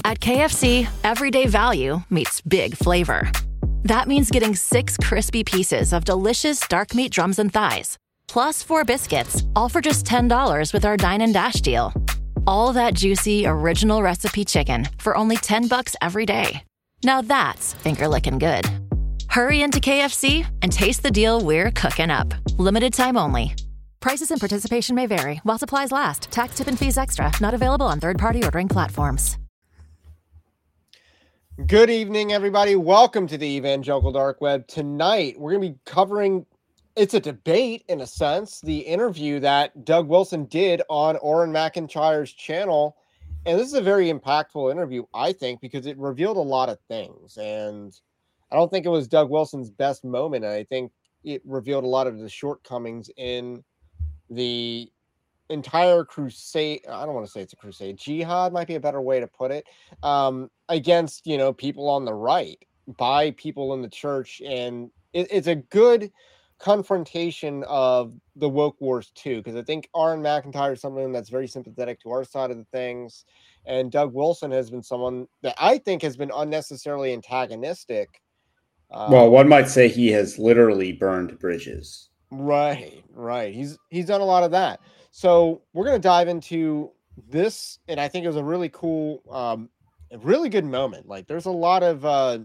At KFC, everyday value meets big flavor. That means getting 6 crispy pieces of delicious dark meat drums and thighs, plus 4 biscuits, all for just $10 with our Dine and Dash deal. All that juicy, original recipe chicken for only $10 every day. Now that's finger-licking good. Hurry into KFC and taste the deal we're cooking up. Limited time only. Prices and participation may vary while supplies last. Tax, tip, and fees extra. Not available on third-party ordering platforms. Good evening, everybody. Welcome to the Evangelical Dark Web. Tonight, we're going to be covering, it's a debate in a sense, the interview that Doug Wilson did on Orrin McIntyre's channel. And this is a very impactful interview, I think, because it revealed a lot of things. And I don't think it was Doug Wilson's best moment. And I think it revealed a lot of the shortcomings in the entire crusade. I don't want to say it's a crusade. Jihad might be a better way to put it. Against, people on the right by people in the church. And it's a good confrontation of the woke wars too, because I think Orrin McIntyre is someone that's very sympathetic to our side of the things. And Doug Wilson has been someone that I think has been unnecessarily antagonistic. Well, one might say he has literally burned bridges. Right. He's done a lot of that. So we're going to dive into this, and I think it was a really cool, a really good moment. Like, there's a lot of a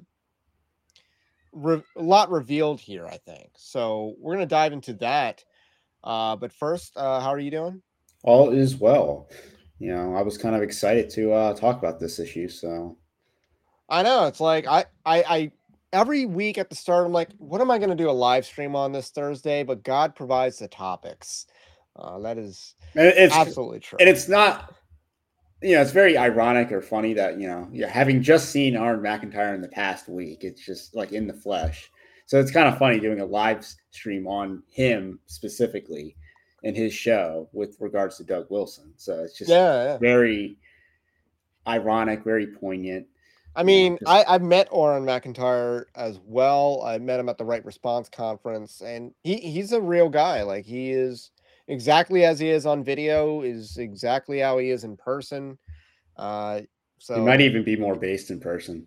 lot revealed here, I think. So we're going to dive into that. But first, how are you doing? All is well. I was kind of excited to talk about this issue. So I know it's like I every week at the start, I'm like, what am I going to do a live stream on this Thursday? But God provides the topics. That is absolutely true. And it's not, it's very ironic or funny that, having just seen Orrin McIntyre in the past week, it's just like in the flesh. So it's kind of funny doing a live stream on him specifically in his show with regards to Doug Wilson. So it's just very ironic, very poignant. I mean, I've met Orrin McIntyre as well. I met him at the Right Response conference, and he's a real guy. Like, he is exactly as he is on video, is exactly how he is in person. So he might even be more based in person.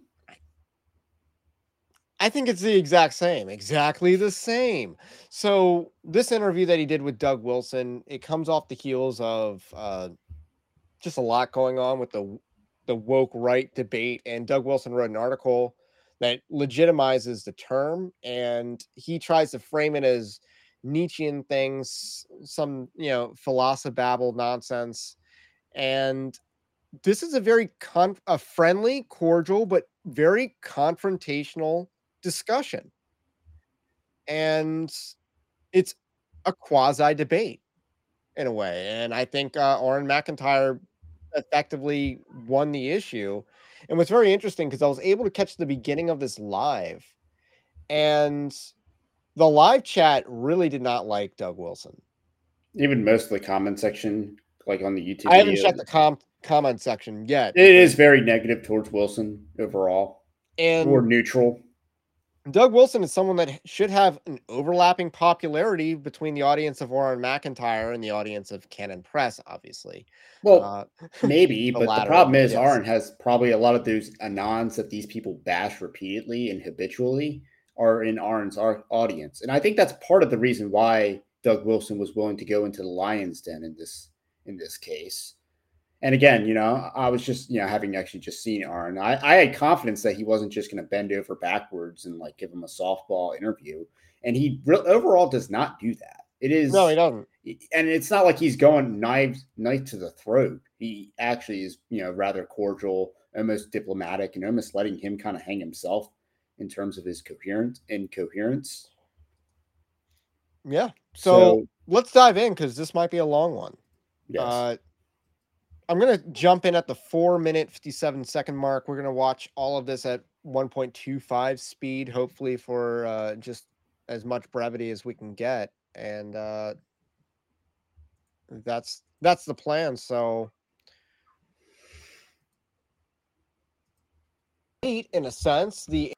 I think it's the exactly the same. So this interview that he did with Doug Wilson, it comes off the heels of just a lot going on with the woke right debate, and Doug Wilson wrote an article that legitimizes the term, and he tries to frame it as Nietzschean things, some philosophabble nonsense. And this is a very a friendly, cordial, but very confrontational discussion, and it's a quasi debate in a way. And I think Orrin McIntyre effectively won the issue. And what's very interesting, because I was able to catch the beginning of this live, and the live chat really did not like Doug Wilson. Even most of the comment section, like on the YouTube I haven't checked the comment section yet. It is very negative towards Wilson overall, and or neutral. Doug Wilson is someone that should have an overlapping popularity between the audience of Orrin McIntyre and the audience of Canon Press, obviously. Well, maybe, but the problem is Orrin has probably a lot of those anons that these people bash repeatedly and habitually are in Orrin's audience. And I think that's part of the reason why Doug Wilson was willing to go into the lion's den in this case. And again, I was just, having actually just seen Orrin, I had confidence that he wasn't just going to bend over backwards and like give him a softball interview. And he overall does not do that. No, he doesn't. And it's not like he's going knife to the throat. He actually is, rather cordial, almost diplomatic, and almost letting him kind of hang himself in terms of his coherence. Yeah. So let's dive in, because this might be a long one. Yes. I'm going to jump in at the 4-minute, 57-second mark. We're going to watch all of this at 1.25 speed, hopefully for just as much brevity as we can get. And that's the plan. So in a sense, I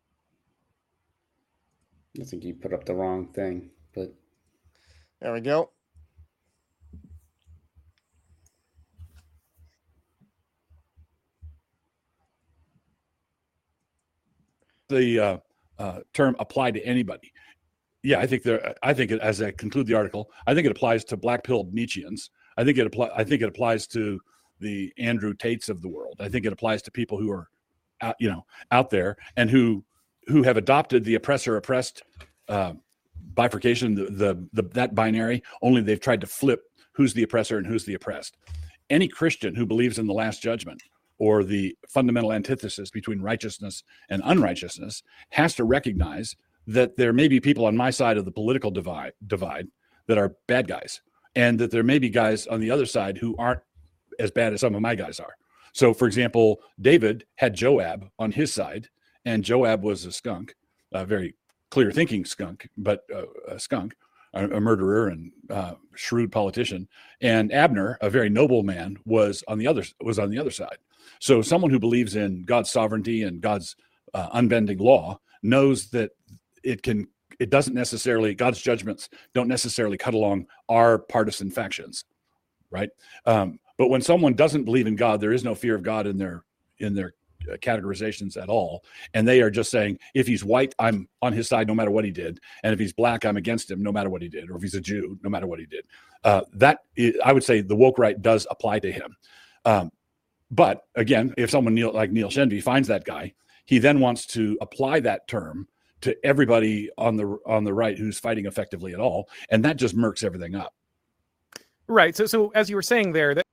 think you put up the wrong thing, but there we go. the term apply to anybody? Yeah, I think as I conclude the article, I think it applies to black-pilled Nietzscheans. I think it applies to the Andrew Tates of the world. I think it applies to people who are out there and who have adopted the oppressor-oppressed bifurcation, that binary. Only they've tried to flip who's the oppressor and who's the oppressed. Any Christian who believes in the last judgment or the fundamental antithesis between righteousness and unrighteousness has to recognize that there may be people on my side of the political divide that are bad guys, and that there may be guys on the other side who aren't as bad as some of my guys are. So, for example, David had Joab on his side, and Joab was a skunk, a very clear-thinking skunk, but a skunk, a murderer and shrewd politician. And Abner, a very noble man, was on the other side. So, someone who believes in God's sovereignty and God's unbending law knows that God's judgments don't necessarily cut along our partisan factions, right? But when someone doesn't believe in God, there is no fear of God in their categorizations at all. And they are just saying, if he's white, I'm on his side no matter what he did. And if he's black, I'm against him no matter what he did. Or if he's a Jew, no matter what he did. I would say the woke right does apply to him. But again, if someone like Neil Shenvi finds that guy, he then wants to apply that term to everybody on the right who's fighting effectively at all. And that just murks everything up. Right. So as you were saying there, that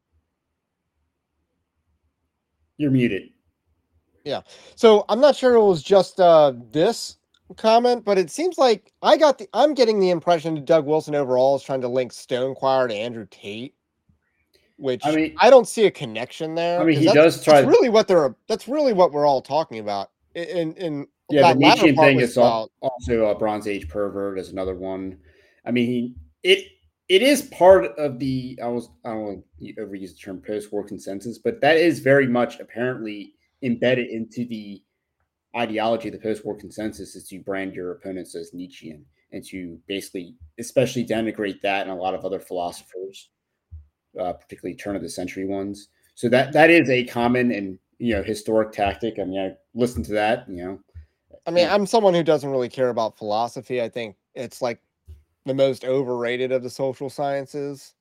you're muted. Yeah. So I'm not sure it was just this comment, but it seems like I'm getting the impression that Doug Wilson overall is trying to link Stonequire to Andrew Tate, which I don't see a connection there. I mean, he does try. That's really what we're all talking about. The Nietzschean thing is also a Bronze Age pervert is another one. I mean, it is part of the I don't want to overuse the term post-war consensus, but that is very much apparently embedded into the ideology of the post-war consensus is to brand your opponents as Nietzschean and to basically, especially denigrate that and a lot of other philosophers, particularly turn of the century ones. So that is a common and historic tactic. I mean, I listened to that. I mean, I'm someone who doesn't really care about philosophy. I think it's like the most overrated of the social sciences.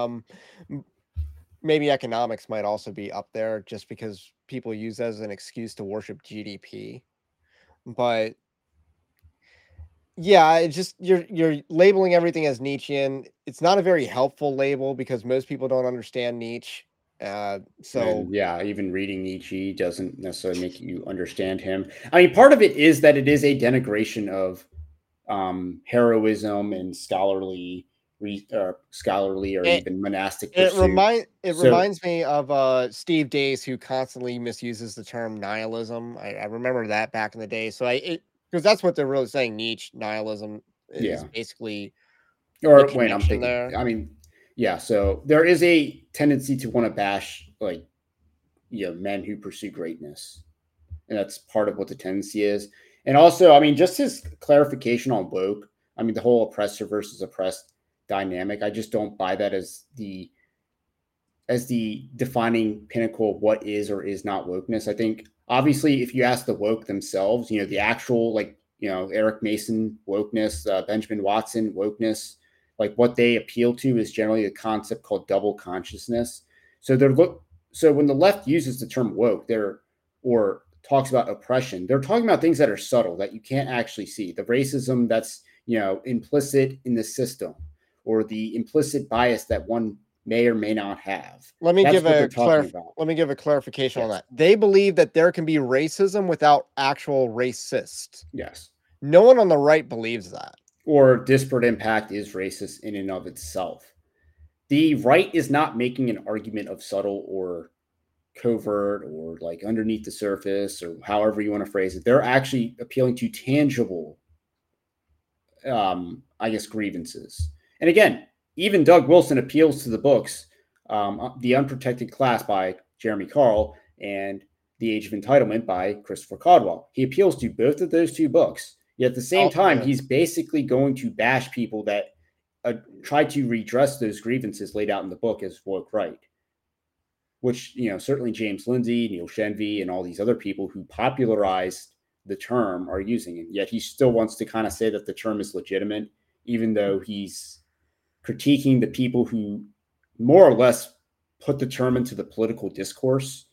Maybe economics might also be up there just because people use that as an excuse to worship GDP. But yeah, it's just you're labeling everything as Nietzschean. It's not a very helpful label because most people don't understand Nietzsche. Even reading Nietzsche doesn't necessarily make you understand him. I mean, part of it is that it is a denigration of heroism and scholarly or even monastic pursuit. It reminds me of Steve Dace, who constantly misuses the term nihilism. I remember that back in the day. So because that's what they're really saying. Nietzsche nihilism is basically. Or wait, I'm thinking there. I mean. Yeah, so there is a tendency to want to bash men who pursue greatness, and that's part of what the tendency is. And also, I mean, just his clarification on woke. I mean, the whole oppressor versus oppressed dynamic. I just don't buy that as the defining pinnacle of what is or is not wokeness. I think obviously, if you ask the woke themselves, the actual Eric Mason wokeness, Benjamin Watson wokeness. Like what they appeal to is generally a concept called double consciousness. So when the left uses the term woke or talks about oppression, they're talking about things that are subtle that you can't actually see. The racism that's implicit in the system, or the implicit bias that one may or may not have. Let me give a clarification on that. They believe that there can be racism without actual racists. Yes. No one on the right believes that. Or disparate impact is racist in and of itself. The right is not making an argument of subtle or covert or like underneath the surface or however you want to phrase it. They're actually appealing to tangible, grievances. And again, even Doug Wilson appeals to the books, The Unprotected Class by Jeremy Carl and The Age of Entitlement by Christopher Caldwell. He appeals to both of those two books. Yet at the same time, he's basically going to bash people that try to redress those grievances laid out in the book as woke right, which, certainly James Lindsay, Neil Shenvi, and all these other people who popularized the term are using it. Yet he still wants to kind of say that the term is legitimate, even though he's critiquing the people who more or less put the term into the political discourse.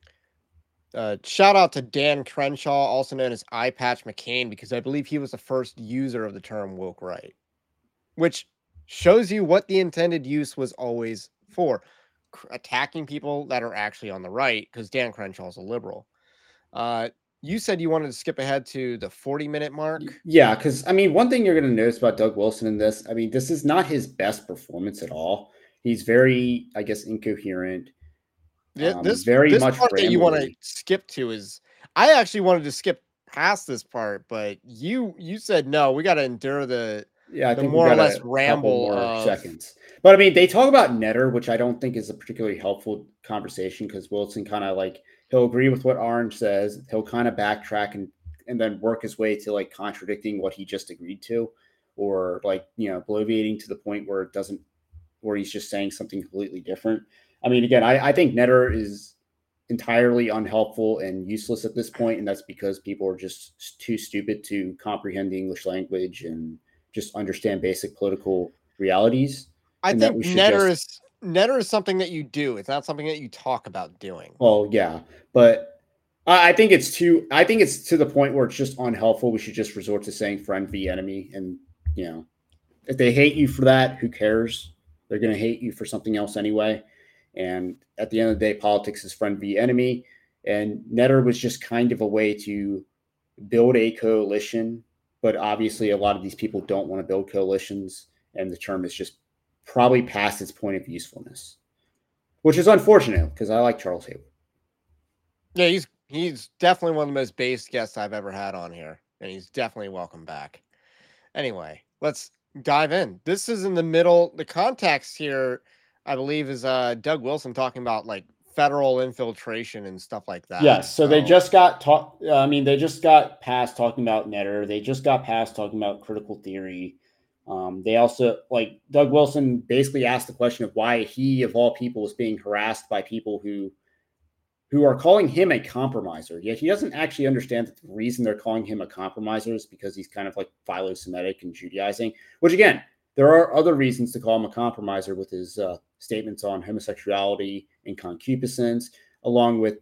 Shout out to Dan Crenshaw, also known as Eye Patch McCain, because I believe he was the first user of the term woke right, which shows you what the intended use was always for, attacking people that are actually on the right, because Dan Crenshaw is a liberal. You said you wanted to skip ahead to the 40-minute mark. Yeah, because, I mean, one thing you're going to notice about Doug Wilson in this, I mean, this is not his best performance at all. He's very, I guess, incoherent. This very much part that you want to skip to is, I actually wanted to skip past this part, but you said no, we got to endure the more or less ramble of seconds. But I mean, they talk about Netter, which I don't think is a particularly helpful conversation, because Wilson kind of like, he'll agree with what Orange says, he'll kind of backtrack and then work his way to like contradicting what he just agreed to, or like, you know, bloviating to the point where he's just saying something completely different. I mean, again, I think Netter is entirely unhelpful and useless at this point, and that's because people are just too stupid to comprehend the English language and just understand basic political realities. I think Netter is something that you do. It's not something that you talk about doing. Well, yeah, but I think it's to the point where it's just unhelpful. We should just resort to saying friend v enemy, and you know, if they hate you for that, who cares? They're going to hate you for something else anyway. And at the end of the day, politics is friend v enemy. And Netter was just kind of a way to build a coalition. But obviously, a lot of these people don't want to build coalitions. And the term is just probably past its point of usefulness, which is unfortunate because I like Charles Haywood. Yeah, he's definitely one of the most based guests I've ever had on here. And he's definitely welcome back. Anyway, let's dive in. This is in the middle. The context here, I believe, is Doug Wilson talking about like federal infiltration and stuff like that. Yes. So they just got they just got past talking about Netter. They just got past talking about critical theory. They also, like, Doug Wilson basically asked the question of why he, of all people, was being harassed by people who are calling him a compromiser. Yet he doesn't actually understand that the reason they're calling him a compromiser is because he's kind of like philo-Semitic and Judaizing, which again, there are other reasons to call him a compromiser with his statements on homosexuality and concupiscence, along with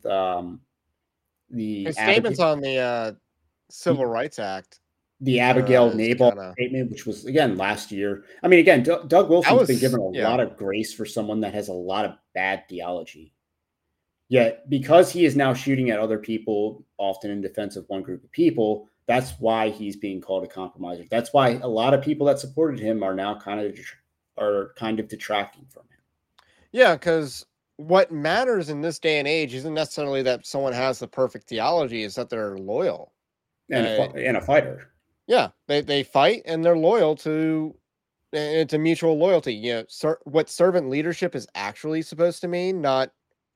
his statements on the Civil Rights Act. The Abigail Nabal statement, which was, again, last year. I mean, again, Doug Wilson's been given a lot of grace for someone that has a lot of bad theology. Yet, because he is now shooting at other people, often in defense of one group of people, that's why he's being called a compromiser. That's why a lot of people that supported him are now kind of detracting from him. Yeah, because what matters in this day and age isn't necessarily that someone has the perfect theology; is that they're loyal and a fighter. Yeah, they fight and they're loyal to. It's a mutual loyalty. You know, what servant leadership is actually supposed to mean, not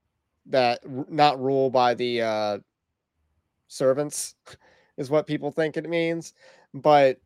rule by the servants, is what people think it means. But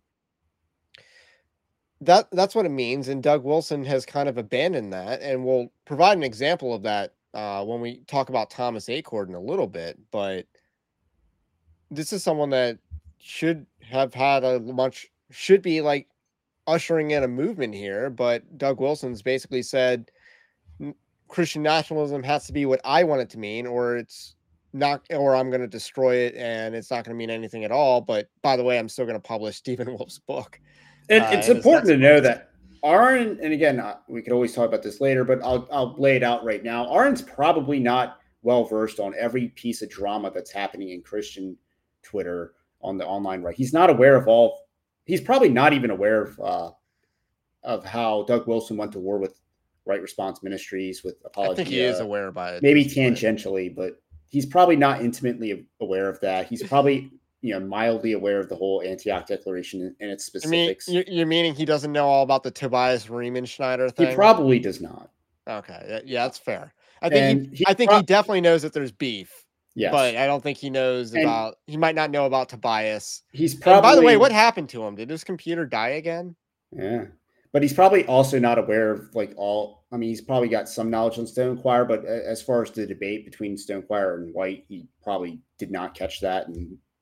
that's what it means. And Doug Wilson has kind of abandoned that, and we'll provide an example of that when we talk about Thomas Acord in a little bit. But this is someone that should have had should be like ushering in a movement here. But Doug Wilson's basically said Christian nationalism has to be what I want it to mean, or it's not, or I'm going to destroy it and it's not going to mean anything at all. But by the way, I'm still going to publish Stephen Wolf's book. And it's important to know that Aaron, and again, we could always talk about this later, but I'll lay it out right now. Aaron's probably not well-versed on every piece of drama that's happening in Christian Twitter on the online right. He's not aware of he's probably not even aware of how Doug Wilson went to war with Right Response Ministries, with Apologia. I think he is aware by it. Maybe tangentially, but he's probably not intimately aware of that. He's probably, mildly aware of the whole Antioch Declaration and its specifics. You're meaning he doesn't know all about the Tobias Riemenschneider thing? He probably does not. Okay. Yeah, that's fair. I think he definitely knows that there's beef. Yes. But I don't think he knows he might not know about Tobias. He's probably, and by the way, what happened to him? Did his computer die again? Yeah. But he's probably also not aware of he's probably got some knowledge on Stonewire, but as far as the debate between Stonewire and White, he probably did not catch that. And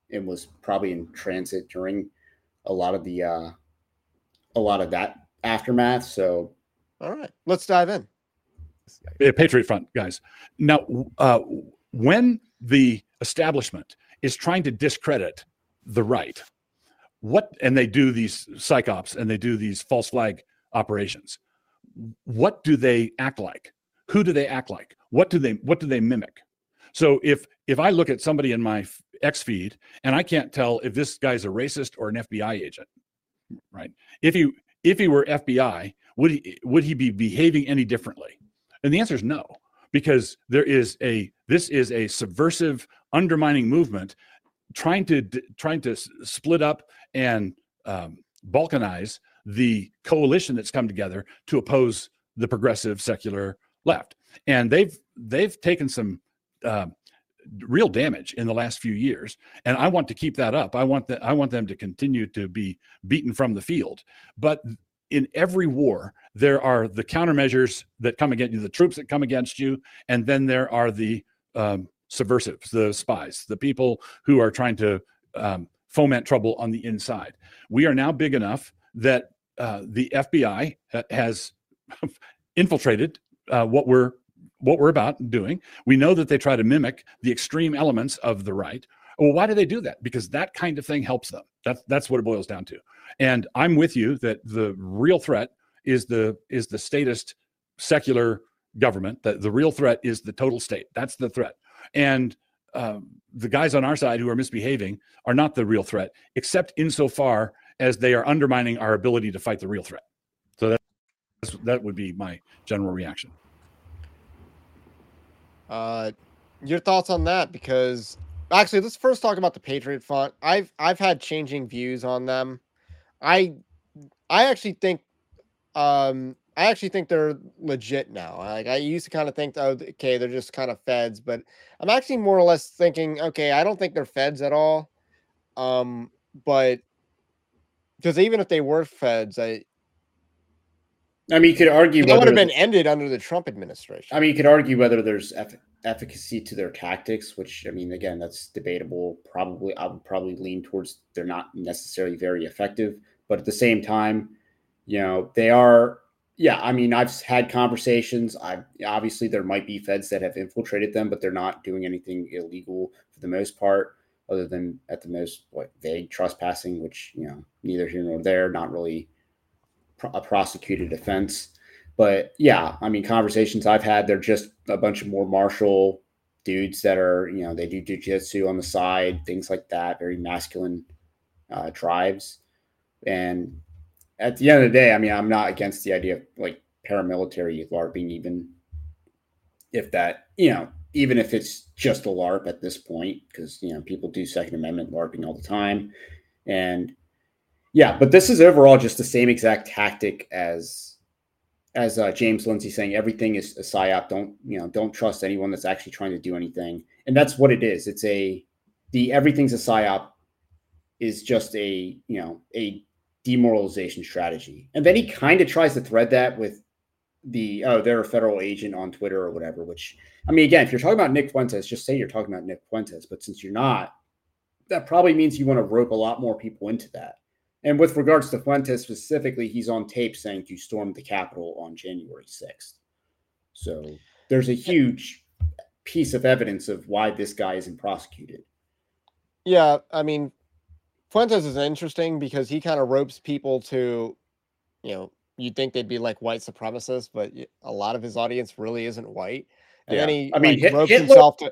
and was probably in transit during a lot of that aftermath. So, all right, let's dive in. Patriot Front, guys. Now, when the establishment is trying to discredit the right, and they do these psyops and they do these false flag operations, what do they act like? Who do they act like? What do they mimic? So if I look at somebody in my X feed and I can't tell if this guy's a racist or an FBI agent, right? If he were FBI, would he be behaving any differently? And the answer is no, because this is a subversive, undermining movement trying to split up and balkanize the coalition that's come together to oppose the progressive secular left. And they've taken some real damage in the last few years, and I want to keep that up. I want them to continue to be beaten from the field. But in every war, there are the countermeasures that come against you, the troops that come against you, and then there are the subversives, the spies, the people who are trying to foment trouble on the inside. We are now big enough that the FBI has infiltrated what we're about doing. We know that they try to mimic the extreme elements of the right. Well, why do they do that? Because that kind of thing helps them. That's what it boils down to. And I'm with you that the real threat is the statist secular government. That the real threat is the total state. That's the threat. And the guys on our side who are misbehaving are not the real threat, except insofar as they are undermining our ability to fight the real threat. So that would be my general reaction. Your thoughts on that? Because actually, let's first talk about the Patriot Front. I've had changing views on them. I actually think they're legit now. Like, I used to kind of think, oh, okay, they're just kind of feds, but I'm actually more or less thinking, okay, I don't think they're feds at all. But because even if they were feds, I mean, you could argue that would have been ended under the Trump administration. I mean, you could argue whether there's efficacy to their tactics, which, I mean, again, that's debatable. I would probably lean towards they're not necessarily very effective, but at the same time, they are. Yeah, I mean, I've had conversations. Obviously there might be feds that have infiltrated them, but they're not doing anything illegal for the most part, other than at the most vague trespassing, which neither here nor there, not really a prosecuted offense. But yeah, I mean, conversations I've had, they're just a bunch of more martial dudes that are, they do jiu-jitsu on the side, things like that, very masculine drives. And at the end of the day, I mean, I'm not against the idea of paramilitary LARPing, even if that, even if it's just a LARP at this point, because, people do Second Amendment LARPing all the time. And yeah, but this is overall just the same exact tactic as James Lindsay saying everything is a psyop. Don't trust anyone that's actually trying to do anything. And that's what it is. It's everything's a psyop is just a demoralization strategy. And then he kind of tries to thread that with they're a federal agent on Twitter or whatever, which, I mean, again, if you're talking about Nick Fuentes, just say you're talking about Nick Fuentes. But since you're not, that probably means you want to rope a lot more people into that. And with regards to Fuentes specifically, he's on tape saying to storm the Capitol on January 6th. So there's a huge piece of evidence of why this guy isn't prosecuted. Yeah, I mean, Fuentes is interesting because he kind of ropes people to, you'd think they'd be like white supremacists, but a lot of his audience really isn't white. And then he ropes himself to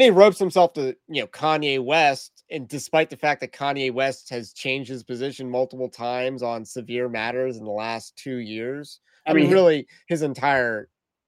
Kanye West. And despite the fact that Kanye West has changed his position multiple times on severe matters in the last 2 years, I mean, really his entire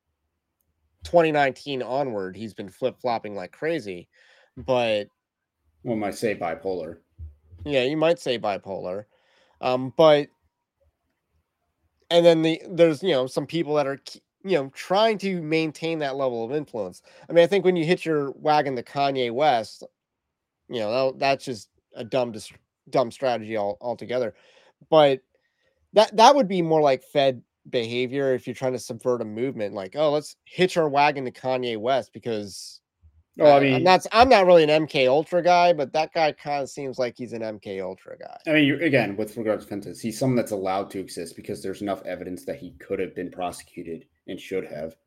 2019 onward, he's been flip-flopping like crazy. But one might say bipolar. Yeah, you might say bipolar. But and then there's some people that are trying to maintain that level of influence. I mean, I think when you hit your wagon to Kanye West, that's just a dumb strategy altogether. But that would be more like Fed behavior if you're trying to subvert a movement. Like, oh, let's hitch our wagon to Kanye West because Oh, I mean, I'm not really an MK Ultra guy, but that guy kind of seems like he's an MK Ultra guy. I mean, again, with regards to Fuentes, he's someone that's allowed to exist because there's enough evidence that he could have been prosecuted and should have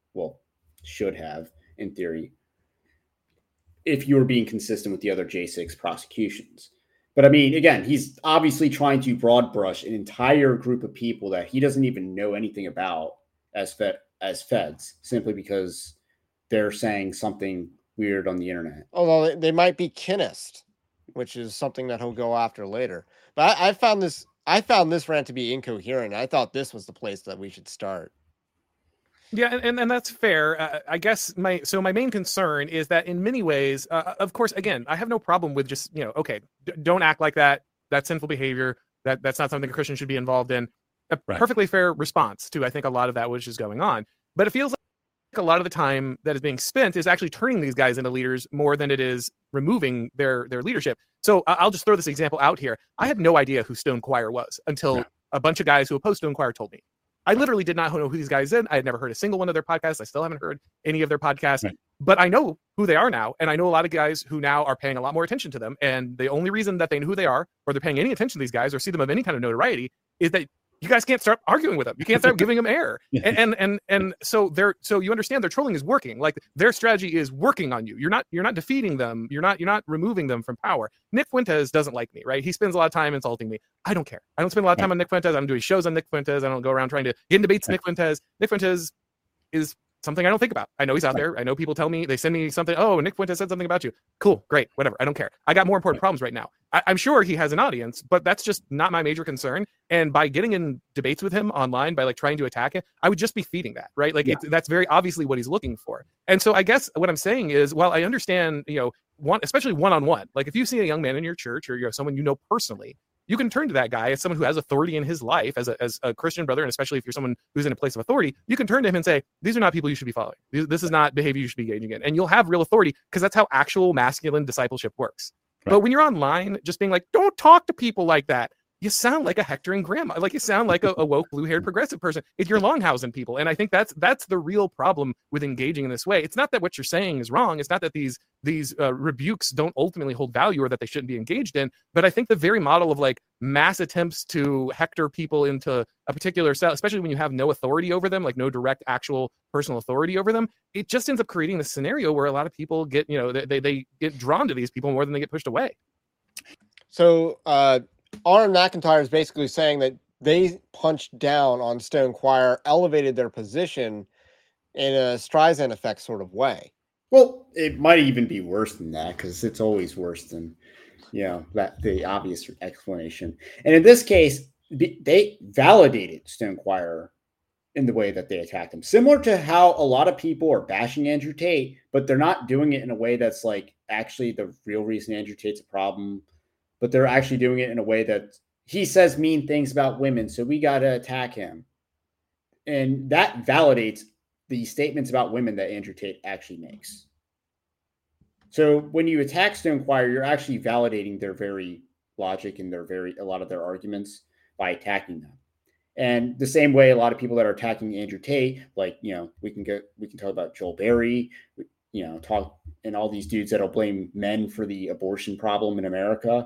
in theory, if you were being consistent with the other J6 prosecutions. But I mean, again, he's obviously trying to broad brush an entire group of people that he doesn't even know anything about as feds, simply because they're saying something weird on the internet. Although they might be kinist, which is something that he'll go after later. But I found this rant to be incoherent. I thought this was the place that we should start. Yeah, and that's fair. I guess my main concern is that in many ways, of course, again, I have no problem with just, okay, don't act like that. That's sinful behavior. That's not something a Christian should be involved in. A perfectly fair response to, I think, a lot of that which is going on. But it feels like a lot of the time that is being spent is actually turning these guys into leaders more than it is removing their leadership. So I'll just throw this example out here. I had no idea who Stone Choir was until a bunch of guys who oppose Stone Choir told me. I literally did not know who these guys did. I had never heard a single one of their podcasts. I still haven't heard any of their podcasts, but I know who they are now. And I know a lot of guys who now are paying a lot more attention to them. And the only reason that they know who they are, or they're paying any attention to these guys or see them of any kind of notoriety, is that you guys can't start arguing with them. You can't start giving them air. And so you understand their trolling is working. Like, their strategy is working on you. You're not defeating them. You're not removing them from power. Nick Fuentes doesn't like me, right? He spends a lot of time insulting me. I don't care. I don't spend a lot of time on Nick Fuentes. I don't do shows on Nick Fuentes. I don't go around trying to get in debates with Nick Fuentes. Nick Fuentes is something I don't think about. I know he's out there. I know people tell me, they send me something. Oh, Nick Fuentes said something about you. Cool, great, whatever. I don't care. I got more important problems right now. I'm sure he has an audience, but that's just not my major concern. And by getting in debates with him online, by like trying to attack him, I would just be feeding that, right? Like that's very obviously what he's looking for. And so I guess what I'm saying is, while I understand, especially one-on-one, like if you see a young man in your church or someone you know personally, you can turn to that guy as someone who has authority in his life, as a Christian brother, and especially if you're someone who's in a place of authority, you can turn to him and say, these are not people you should be following. This is not behavior you should be engaging in. And you'll have real authority, because that's how actual masculine discipleship works. Right. But when you're online, just being like, don't talk to people like that, you sound like a hectoring grandma. Like, you sound like a woke, blue-haired progressive person. If you're longhousing people. And I think that's the real problem with engaging in this way. It's not that what you're saying is wrong. It's not that these rebukes don't ultimately hold value or that they shouldn't be engaged in. But I think the very model of like mass attempts to hector people into a particular style, especially when you have no authority over them, like no direct actual personal authority over them, it just ends up creating this scenario where a lot of people get, they get drawn to these people more than they get pushed away. So, Aaron McIntyre is basically saying that they punched down on Stone Choir, elevated their position in a Streisand effect sort of way. Well, it might even be worse than that, because it's always worse than, that the obvious explanation. And in this case, they validated Stone Choir in the way that they attacked him, similar to how a lot of people are bashing Andrew Tate, but they're not doing it in a way that's like actually the real reason Andrew Tate's a problem. But they're actually doing it in a way that he says mean things about women, so we got to attack him. And that validates the statements about women that Andrew Tate actually makes. So when you attack Stone Choir, you're actually validating their very logic and a lot of their arguments by attacking them. And the same way a lot of people that are attacking Andrew Tate, like, we can talk about Joel Berry, talk and all these dudes that'll blame men for the abortion problem in America.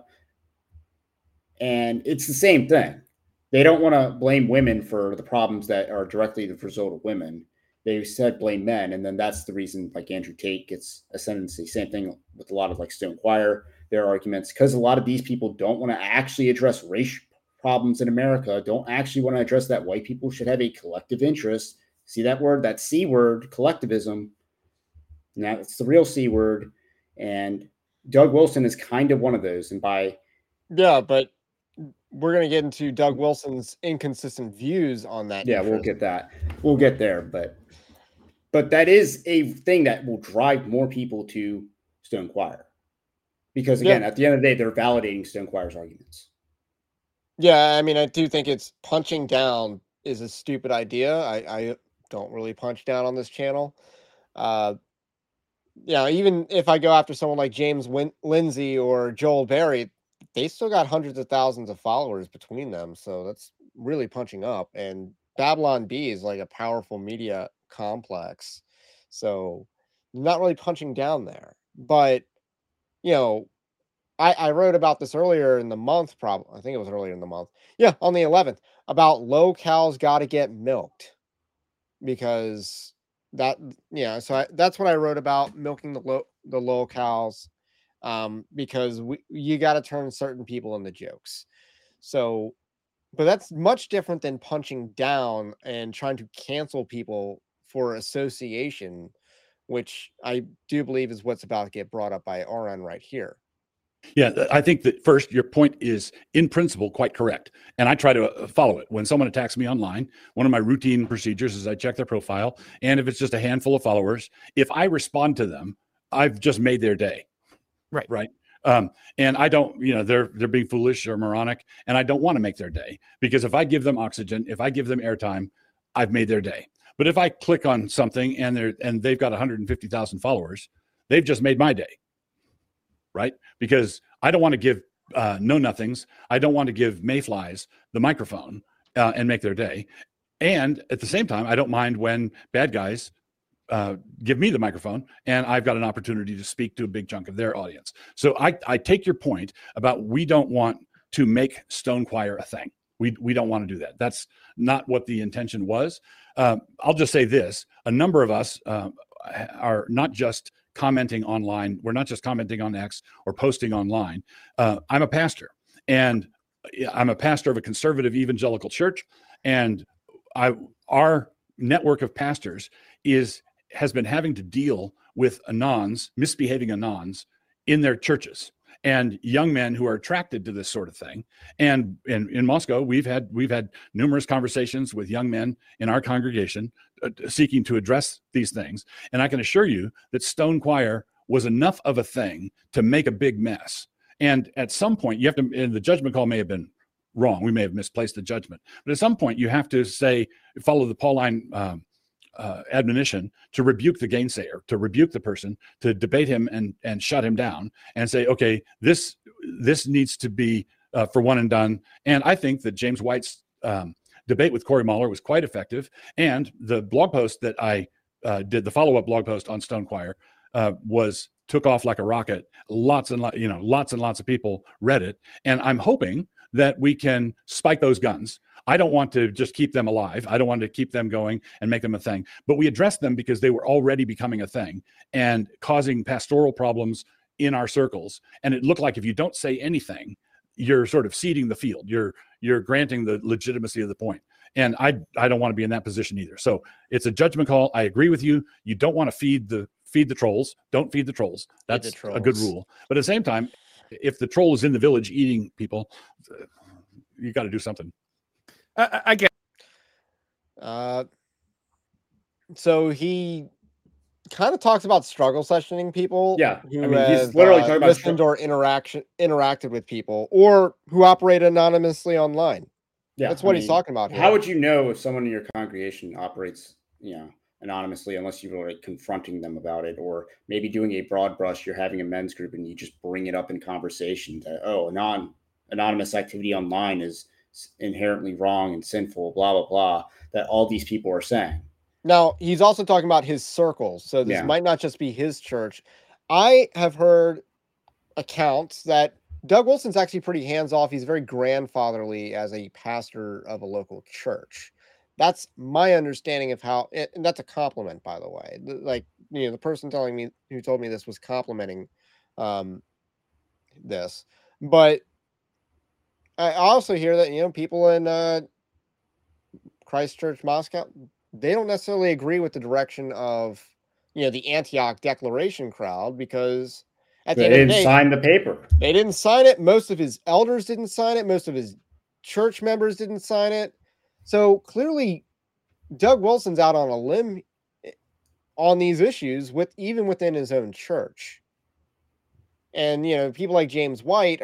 And it's the same thing. They don't want to blame women for the problems that are directly the result of women. They said blame men. And then that's the reason like Andrew Tate gets ascendancy. Same thing with a lot of like Stone Choir, their arguments, because a lot of these people don't want to actually address race problems in America, don't actually want to address that white people should have a collective interest. See that word, that C word, collectivism. Now it's the real C word. And Doug Wilson is kind of one of those. And but we're going to get into Doug Wilson's inconsistent views on that. Yeah, we'll get that. We'll get there. But that is a thing that will drive more people to Stone Choir. Because, again, at the end of the day, they're validating Stone Choir's arguments. Yeah, I mean, I do think it's punching down is a stupid idea. I don't really punch down on this channel. Even if I go after someone like James Lindsay or Joel Berry, they still got hundreds of thousands of followers between them. So that's really punching up. And Babylon Bee is like a powerful media complex. So not really punching down there. But, I wrote about this earlier in the month, probably. I think it was earlier in the month. Yeah, on the 11th, about locals got to get milked because that's what I wrote about, milking the locals, because you got to turn certain people into jokes. So, but that's much different than punching down and trying to cancel people for association, which I do believe is what's about to get brought up by RN right here. Yeah, I think that first, your point is in principle quite correct. And I try to follow it. When someone attacks me online, one of my routine procedures is I check their profile. And if it's just a handful of followers, if I respond to them, I've just made their day. Right. And I don't, they're being foolish or moronic, and I don't want to make their day, because if I give them oxygen, if I give them airtime, I've made their day. But if I click on something and they've got 150,000 followers, they've just made my day. Right? Because I don't want to give know nothings. I don't want to give mayflies the microphone and make their day. And at the same time, I don't mind when bad guys give me the microphone and I've got an opportunity to speak to a big chunk of their audience. So I take your point about we don't want to make Stone Choir a thing. We don't want to do that. That's not what the intention was. I'll just say this. A number of us are not just commenting online. We're not just commenting on X or posting online. I'm a pastor, and I'm a pastor of a conservative evangelical church. And our network of pastors has been having to deal with misbehaving anons in their churches, and young men who are attracted to this sort of thing. And in Moscow, we've had numerous conversations with young men in our congregation seeking to address these things. And I can assure you that Stone Choir was enough of a thing to make a big mess. And at some point, you have to, and the judgment call may have been wrong. We may have misplaced the judgment. But at some point, you have to follow the Pauline admonition to rebuke the gainsayer, to rebuke the person, to debate him and shut him down, and say, okay, this needs to be for one and done. And I think that James White's debate with Corey Mahler was quite effective. And the blog post that I did, the follow-up blog post on Stone Choir, took off like a rocket. Lots and lots of people read it. And I'm hoping that we can spike those guns. I don't want to just keep them alive. I don't want to keep them going and make them a thing. But we addressed them because they were already becoming a thing and causing pastoral problems in our circles. And it looked like if you don't say anything, you're sort of ceding the field. You're granting the legitimacy of the point. And I don't want to be in that position either. So it's a judgment call. I agree with you. You don't want to feed the trolls. Don't feed the trolls. That's a good rule. But at the same time, if the troll is in the village eating people, you got to do something. I get. So he kind of talks about struggle sessioning people. Yeah, who he's literally talking about listened or interacted with people, or who operate anonymously online. Yeah, that's what he's talking about here. How would you know if someone in your congregation operates, anonymously, unless you were confronting them about it, or maybe doing a broad brush? You're having a men's group and you just bring it up in conversation that anonymous activity online is inherently wrong and sinful, blah blah blah, that all these people are saying. Now, he's also talking about his circles, so this might not just be his church. I have heard accounts that Doug Wilson's actually pretty hands-off. He's very grandfatherly as a pastor of a local church. That's my understanding of how, and that's a compliment, by the way. The person who told me this was complimenting this. But I also hear that, people in Christchurch, Moscow, they don't necessarily agree with the direction of, the Antioch Declaration crowd, because at the end of the day, they didn't sign the paper. They didn't sign it. Most of his elders didn't sign it. Most of his church members didn't sign it. So clearly, Doug Wilson's out on a limb on these issues, even within his own church. And, people like James White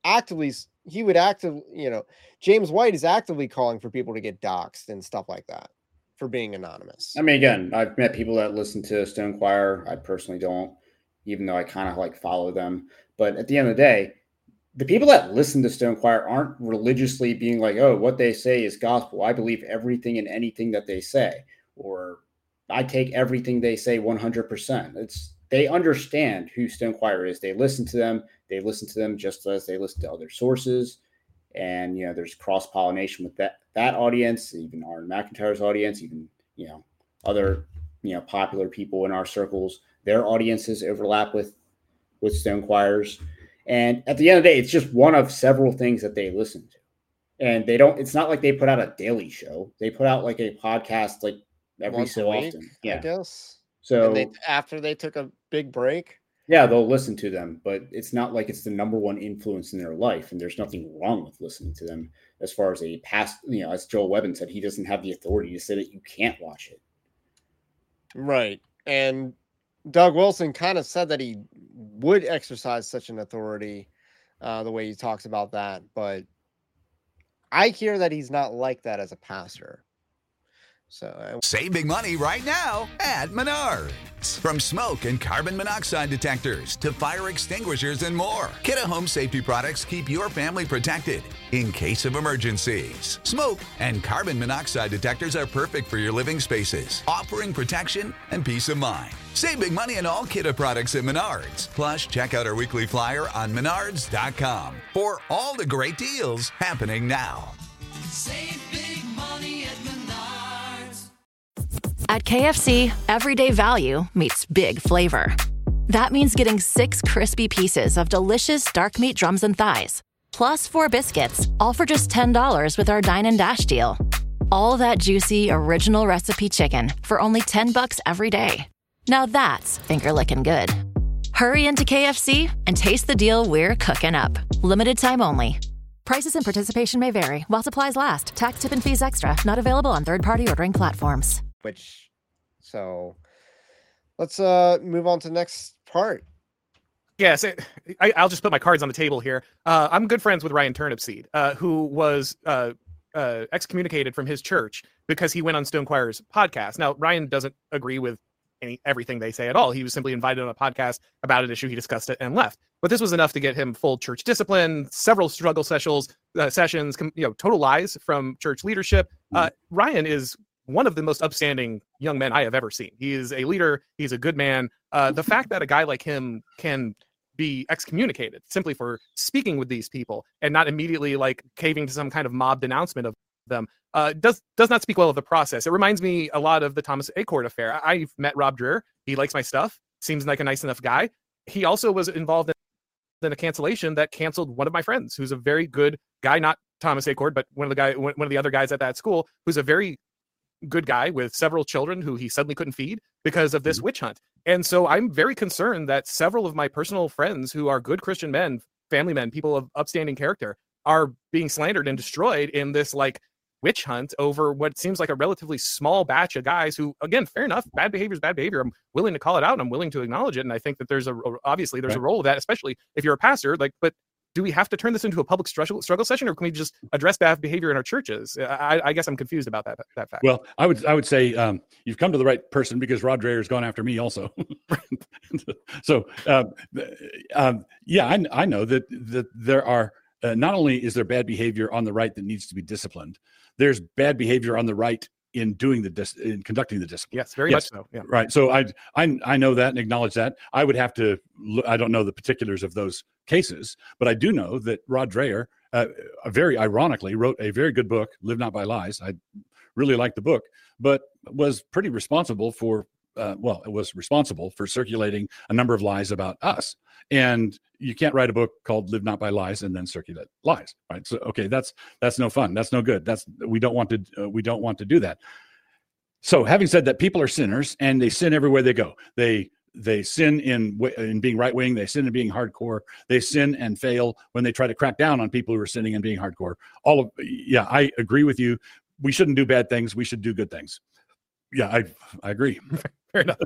James White is actively calling for people to get doxxed and stuff like that for being anonymous. I mean, again, I've met people that listen to Stone Choir. I personally don't, even though I kind of follow them. But at the end of the day, the people that listen to Stone Choir aren't religiously being like, oh, what they say is gospel. I believe everything and anything that they say, or I take everything they say 100%. they understand who Stonewire is. They listen to them. They listen to them just as they listen to other sources. And, there's cross-pollination with that audience, even Aaron McIntyre's audience, even, other, popular people in our circles. Their audiences overlap with Stonequire's. And at the end of the day, it's just one of several things that they listen to. And it's not like they put out a daily show. They put out like a podcast like every once so a week, often. Yeah. I guess. So after they took a big break. Yeah, they'll listen to them, but it's not like it's the number one influence in their life. And there's nothing wrong with listening to them as far as a past, as Joel Webbin said, he doesn't have the authority to say that you can't watch it. Right. And Doug Wilson kind of said that he would exercise such an authority, the way he talks about that. But I hear that he's not like that as a pastor. So save big money right now at Menards. From smoke and carbon monoxide detectors to fire extinguishers and more, Kidde Home Safety products keep your family protected in case of emergencies. Smoke and carbon monoxide detectors are perfect for your living spaces, offering protection and peace of mind. Save big money on all Kidde products at Menards. Plus, check out our weekly flyer on Menards.com for all the great deals happening now. Save big money at Menards. At KFC, everyday value meets big flavor. That means getting 6 crispy pieces of delicious dark meat drums and thighs, plus 4 biscuits, all for just $10 with our Dine and Dash deal. All that juicy, original recipe chicken for only $10 every day. Now that's finger-licking good. Hurry into KFC and taste the deal we're cooking up. Limited time only. Prices and participation may vary while supplies last. Tax, tip, and fees extra. Not available on third-party ordering platforms. So let's move on to the next part. Yes, I'll just put my cards on the table here. I'm good friends with Ryan Turnipseed, who was excommunicated from his church because he went on Stonequire's podcast. Now, Ryan doesn't agree with everything they say at all. He was simply invited on a podcast about an issue. He discussed it and left. But this was enough to get him full church discipline, several struggle sessions, total lies from church leadership. Ryan is one of the most upstanding young men I have ever seen. He is a leader. He's a good man. The fact that a guy like him can be excommunicated simply for speaking with these people and not immediately like caving to some kind of mob denouncement of them does not speak well of the process. It reminds me a lot of the Thomas Acord affair. I've met Rob Dreher. He likes my stuff. Seems like a nice enough guy. He also was involved in a cancellation that canceled one of my friends, who's a very good guy, not Thomas Acord, but one of the other guys at that school, who's a very good guy with several children who he suddenly couldn't feed because of this witch hunt. And so I'm very concerned that several of my personal friends who are good Christian men, family men, people of upstanding character, are being slandered and destroyed in this like witch hunt over what seems like a relatively small batch of guys who, again, fair enough, bad behavior is bad behavior. I'm willing to call it out and I'm willing to acknowledge it. And I think that there's obviously a role of that, especially if you're a pastor, but do we have to turn this into a public struggle session, or can we just address bad behavior in our churches? I guess I'm confused about that fact. Well, I would say you've come to the right person, because Rod Dreher has gone after me also. So I know that there are not only is there bad behavior on the right that needs to be disciplined, there's bad behavior on the right in conducting the discipline. Yes, very much so. Yeah. Right. So I know that and acknowledge that. I would have to look, I don't know the particulars of those cases, but I do know that Rod Dreher, very ironically, wrote a very good book, Live Not by Lies. I really liked the book, but was pretty responsible for circulating a number of lies about us. And you can't write a book called Live Not by Lies and then circulate lies, right? So, okay, that's no fun. That's no good. We don't want to do that. So having said that, people are sinners and they sin everywhere they go. They sin in being right wing. They sin in being hardcore. They sin and fail when they try to crack down on people who are sinning and being hardcore. I agree with you. We shouldn't do bad things. We should do good things. Yeah, I agree. Fair enough.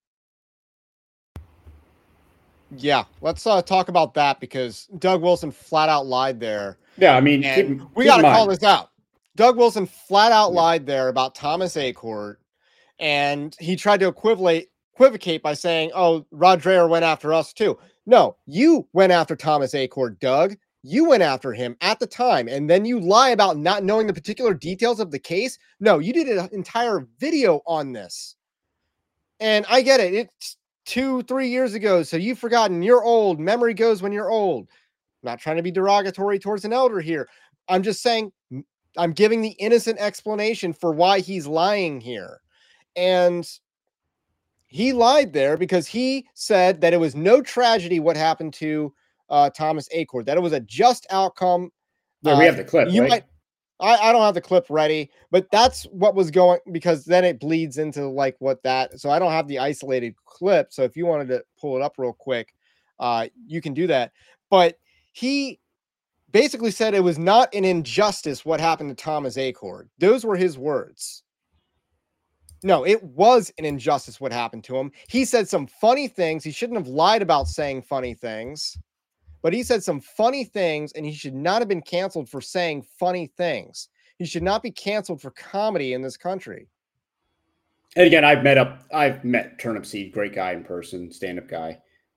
Yeah, let's talk about that, because Doug Wilson flat out lied there. Yeah, I mean, we got to call this out. Doug Wilson flat out lied there about Thomas Acord, and he tried to equivocate by saying, "Oh, Rod Dreher went after us too." No, you went after Thomas Acord, Doug. You went after him at the time, and then you lie about not knowing the particular details of the case. No, you did an entire video on this. And I get it. 2-3 years ago. So you've forgotten. You're old. Memory goes when you're old. I'm not trying to be derogatory towards an elder here. I'm just saying I'm giving the innocent explanation for why he's lying here. And he lied there because he said that it was no tragedy what happened to Thomas Acord, that it was a just outcome. Yeah, we have the clip. You right? I don't have the clip ready, but that's what was going, because then it bleeds into like what that. So I don't have the isolated clip. So if you wanted to pull it up real quick, you can do that. But he basically said it was not an injustice what happened to Thomas Acord. Those were his words. No, it was an injustice what happened to him. He said some funny things. He shouldn't have lied about saying funny things, but he said some funny things, and he should not have been canceled for saying funny things. He should not be canceled for comedy in this country. And again, I've met Turnip Seed, great guy in person, stand-up guy.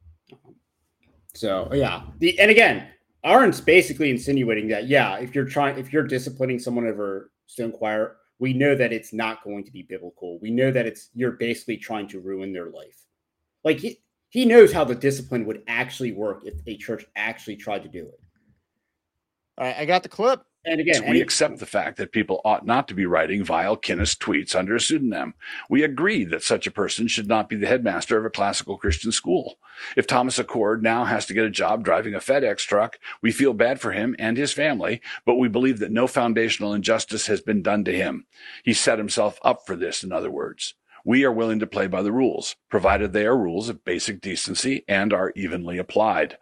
So yeah, and again, Aaron's basically insinuating that if you're disciplining someone over Stone Choir, we know that it's not going to be biblical. We know that you're basically trying to ruin their life. Like he knows how the discipline would actually work if a church actually tried to do it. All right, I got the clip. And again, we accept the fact that people ought not to be writing vile Kinnis tweets under a pseudonym. We agree that such a person should not be the headmaster of a classical Christian school. If Thomas Acord now has to get a job driving a FedEx truck, we feel bad for him and his family, but we believe that no foundational injustice has been done to him. He set himself up for this, in other words. We are willing to play by the rules, provided they are rules of basic decency and are evenly applied.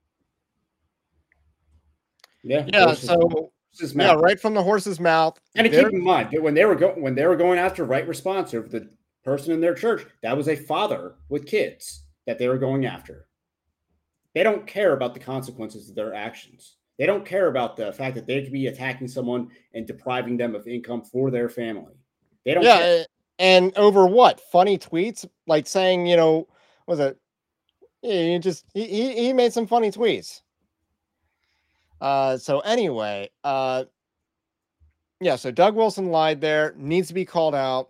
Yeah. So right from the horse's mouth. And keep in mind that when they were going after Right Response over the person in their church, that was a father with kids that they were going after. They don't care about the consequences of their actions. They don't care about the fact that they could be attacking someone and depriving them of income for their family. They don't care. And over what? Funny tweets? Like saying, was it? He made some funny tweets. So anyway, so Doug Wilson lied there, needs to be called out.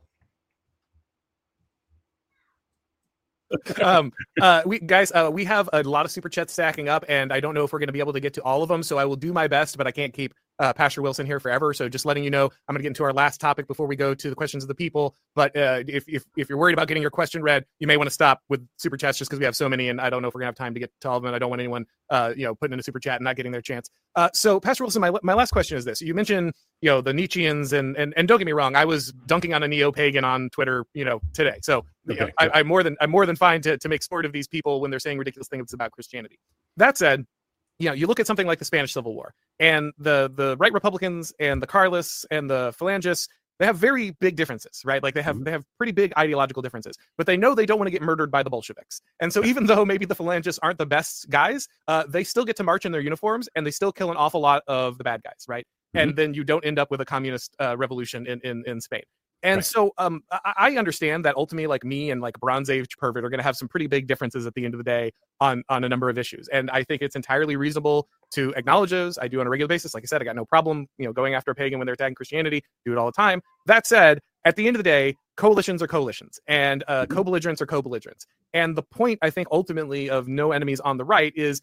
We have a lot of super chats stacking up, and I don't know if we're going to be able to get to all of them, so I will do my best, but I can't keep Pastor Wilson here forever. So just letting you know, I'm going to get into our last topic before we go to the questions of the people. But if you're worried about getting your question read, you may want to stop with super chats just because we have so many, and I don't know if we're going to have time to get to all of them. I don't want anyone putting in a super chat and not getting their chance. So Pastor Wilson, my last question is this: you mentioned the Nietzscheans, and don't get me wrong, I was dunking on a neo-pagan on Twitter today. So okay, I'm more than fine to make sport of these people when they're saying ridiculous things about Christianity. That said, you look at something like the Spanish Civil War, and the right Republicans and the Carlists and the Phalangists, they have very big differences, right? Like they have pretty big ideological differences, but they know they don't want to get murdered by the Bolsheviks. And so even though maybe the Phalangists aren't the best guys, they still get to march in their uniforms, and they still kill an awful lot of the bad guys, right? And then you don't end up with a communist revolution in Spain. And so I understand that ultimately, like me and like Bronze Age pervert are going to have some pretty big differences at the end of the day on a number of issues. And I think it's entirely reasonable to acknowledge those. I do on a regular basis. Like I said, I got no problem, going after a pagan when they're attacking Christianity. Do it all the time. That said, at the end of the day, coalitions are coalitions, and co-belligerents are co-belligerents. And the point, I think, ultimately of no enemies on the right is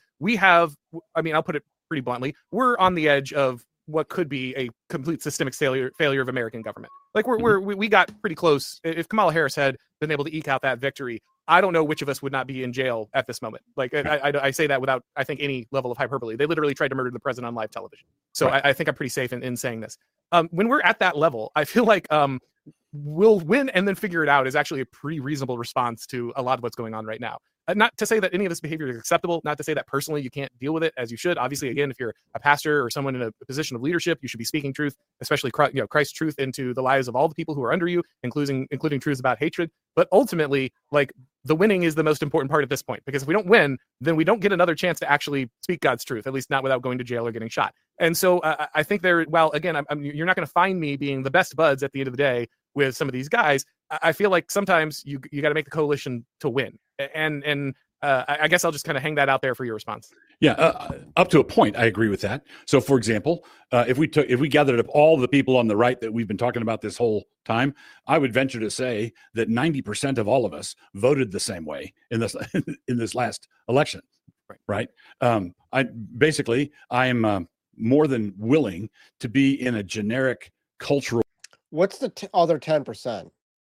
I'll put it pretty bluntly, we're on the edge of what could be a complete systemic failure of American government. Like we got pretty close. If Kamala Harris had been able to eke out that victory, I don't know which of us would not be in jail at this moment. Like I say that without, I think, any level of hyperbole. They literally tried to murder the president on live television. So I think I'm pretty safe in saying this. When we're at that level, I feel like we'll win and then figure it out is actually a pretty reasonable response to a lot of what's going on right now. Not to say that any of this behavior is acceptable, not to say that personally you can't deal with it as you should. Obviously, again, if you're a pastor or someone in a position of leadership, you should be speaking truth, especially Christ's truth into the lives of all the people who are under you, including truths about hatred. But ultimately, like, the winning is the most important part at this point, because if we don't win, then we don't get another chance to actually speak God's truth, at least not without going to jail or getting shot. And so I think you're not going to find me being the best buds at the end of the day with some of these guys. I feel like sometimes you got to make the coalition to win. And I guess I'll just kind of hang that out there for your response. Yeah, up to a point, I agree with that. So, for example, if we gathered up all the people on the right that we've been talking about this whole time, I would venture to say that 90% of all of us voted the same way in this last election. Right? I am more than willing to be in a generic cultural. What's the other 10%?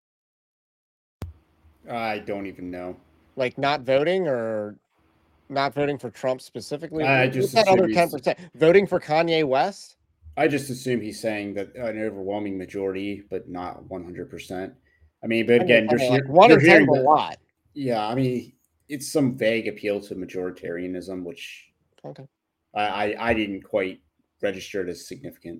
I don't even know. Like not voting or not voting for Trump specifically? I just that other 10%? Voting for Kanye West? I just assume he's saying that an overwhelming majority, but not 100%. I mean, but again, like 1 in 10 is a lot. Yeah, I mean, it's some vague appeal to majoritarianism, which I didn't quite register it as significant.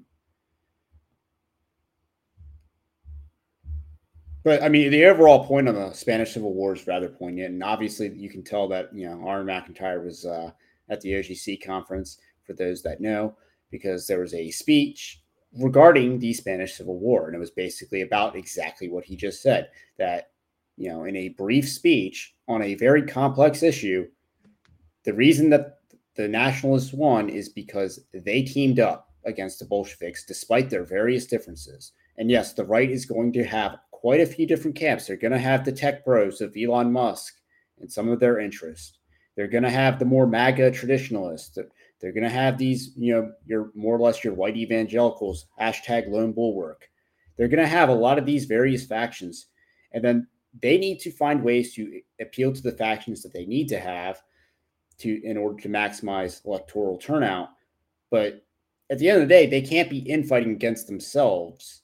But I mean, the overall point on the Spanish Civil War is rather poignant, and obviously you can tell that Aaron McIntyre was at the OGC conference, for those that know, because there was a speech regarding the Spanish Civil War, and it was basically about exactly what he just said, that in a brief speech on a very complex issue, the reason that the Nationalists won is because they teamed up against the Bolsheviks despite their various differences. And yes, the right is going to have quite a few different camps. They're going to have the tech bros of Elon Musk and some of their interests. They're going to have the more MAGA traditionalists. They're going to have these, your more or less your white evangelicals, #lone bulwark. They're going to have a lot of these various factions. And then they need to find ways to appeal to the factions that they need to have in order to maximize electoral turnout. But at the end of the day, they can't be infighting against themselves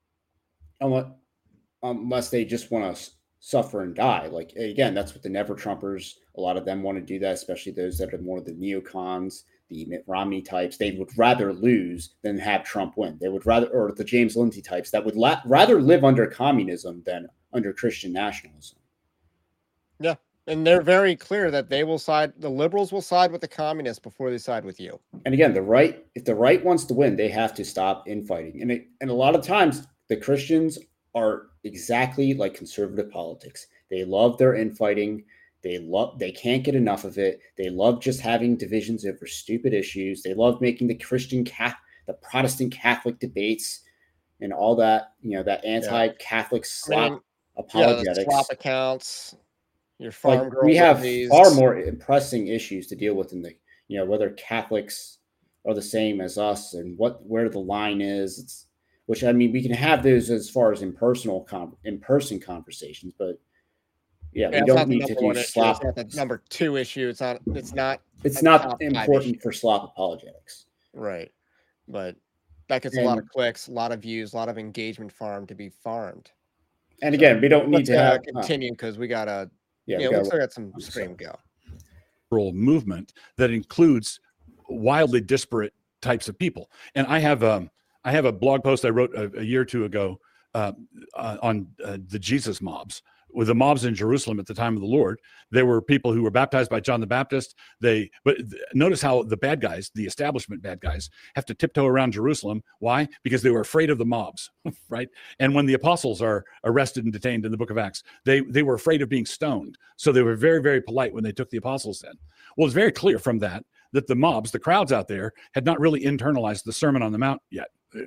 unless they just want to suffer and die. Like, again, that's what the Never Trumpers, a lot of them want to do that, especially those that are more the neocons, the Mitt Romney types. They would rather lose than have Trump win. They would rather, or the James Lindsay types that would rather live under communism than under Christian nationalism. Yeah. And they're very clear that the liberals will side with the communists before they side with you. And again, if the right wants to win, they have to stop infighting. And a lot of times the Christians are exactly like conservative politics. They love their infighting. They can't get enough of it. They love just having divisions over stupid issues. They love making the Protestant Catholic debates and all that, that anti-Catholic slop apologetics. The slop accounts. Your farm girls. We have far more pressing issues to deal with in whether Catholics are the same as us and where the line is. Which, I mean, we can have those as far as in-person conversations, but we don't need to do slop. It's not the number 2 issue. It's not important for slop apologetics. Right. But that gets a lot of clicks, a lot of views, a lot of engagement farm to be farmed. And again, we don't need to continue because we got we still got some stream go. Movement that includes wildly disparate types of people. And I have a blog post I wrote a year or two ago on the Jesus mobs. With the mobs in Jerusalem at the time of the Lord, there were people who were baptized by John the Baptist. But notice how the bad guys, the establishment bad guys, have to tiptoe around Jerusalem. Why? Because they were afraid of the mobs, right? And when the apostles are arrested and detained in the book of Acts, they were afraid of being stoned. So they were very, very polite when they took the apostles in. Well, it's very clear from that the mobs, the crowds out there, had not really internalized the Sermon on the Mount yet.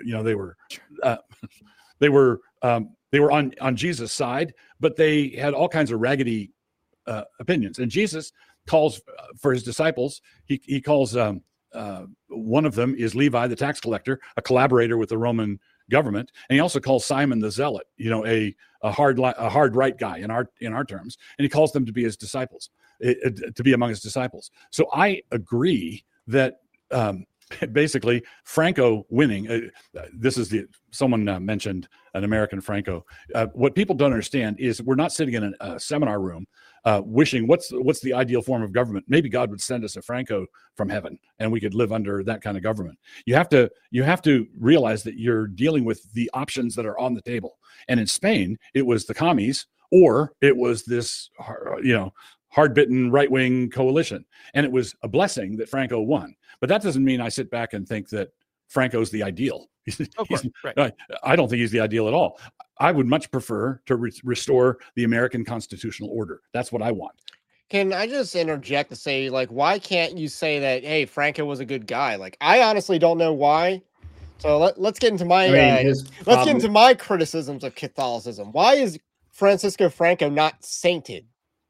They were on Jesus' side, but they had all kinds of raggedy opinions. And Jesus calls for his disciples. He calls one of them is Levi, the tax collector, a collaborator with the Roman government, and he also calls Simon the Zealot, a hard right guy in our terms, and he calls them to be his disciples, to be among his disciples. So I agree that. Basically, Franco winning. Someone mentioned an American Franco. What people don't understand is we're not sitting in a seminar room wishing what's the ideal form of government. Maybe God would send us a Franco from heaven, and we could live under that kind of government. You have to realize that you're dealing with the options that are on the table. And in Spain, it was the commies, or it was this hard-bitten right-wing coalition. And it was a blessing that Franco won. But that doesn't mean I sit back and think that Franco's the ideal. Right. I don't think he's the ideal at all. I would much prefer to restore the American constitutional order. That's what I want. Can I just interject to say, like, why can't you say that, hey, Franco was a good guy? Like, I honestly don't know why. So let's get into my let's get into my criticisms of Catholicism. Why is Francisco Franco not sainted?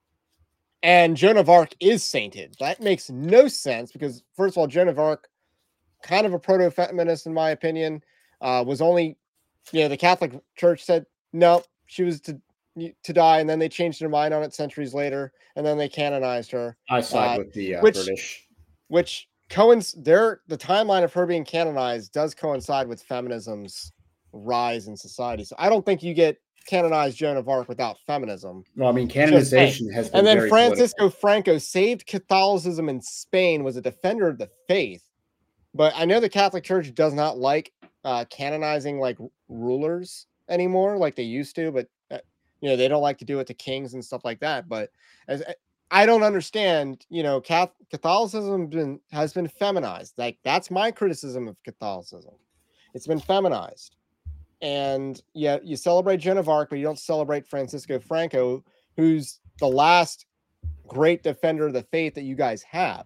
And Joan of Arc is sainted. That makes no sense because, first of all, Joan of Arc, kind of a proto-feminist in my opinion, was only, the Catholic Church said no, she was to die, and then they changed their mind on it centuries later, and then they canonized her. I side with the British, which the timeline of her being canonized does coincide with feminism's rise in society. So I don't think you get canonized Joan of Arc without feminism. Well, I mean, canonization has been and then very Francisco political. Franco saved Catholicism in Spain, was a defender of the faith. But I know the Catholic Church does not like canonizing like rulers anymore, like they used to. But they don't like to do it to kings and stuff like that. But as I don't understand, Catholicism has been feminized. Like, that's my criticism of Catholicism. It's been feminized. And yeah, you celebrate Joan of Arc, but you don't celebrate Francisco Franco, who's the last great defender of the faith that you guys have.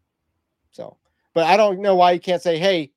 So, but I don't know why you can't say, hey,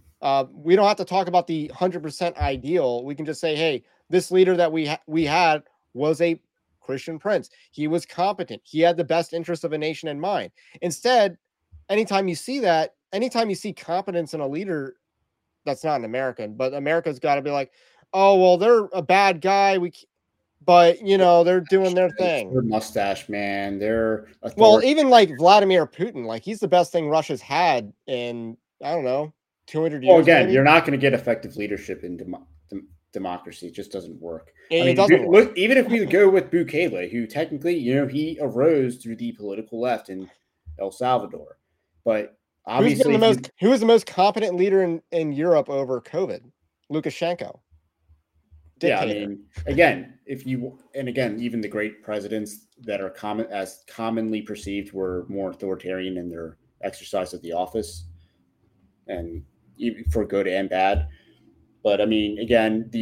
we don't have to talk about the 100% ideal. We can just say, hey, this leader that we had was a Christian prince. He was competent. He had the best interest of a nation in mind. Instead, anytime you see competence in a leader that's not an American, but America's got to be like, oh, well, they're a bad guy. But they're doing their thing. Their mustache, man. They're even like Vladimir Putin, like he's the best thing Russia's had in, I don't know, 200 years. Well, again, maybe? You're not going to get effective leadership in democracy. It just doesn't work. It doesn't work. Look, even if we go with Bukele, who technically, he arose through the political left in El Salvador, but obviously, who was the most competent leader in Europe over COVID? Lukashenko. Dictator. Yeah, I mean, again, even the great presidents that are commonly perceived were more authoritarian in their exercise of the office, and even for good and bad. But I mean, again,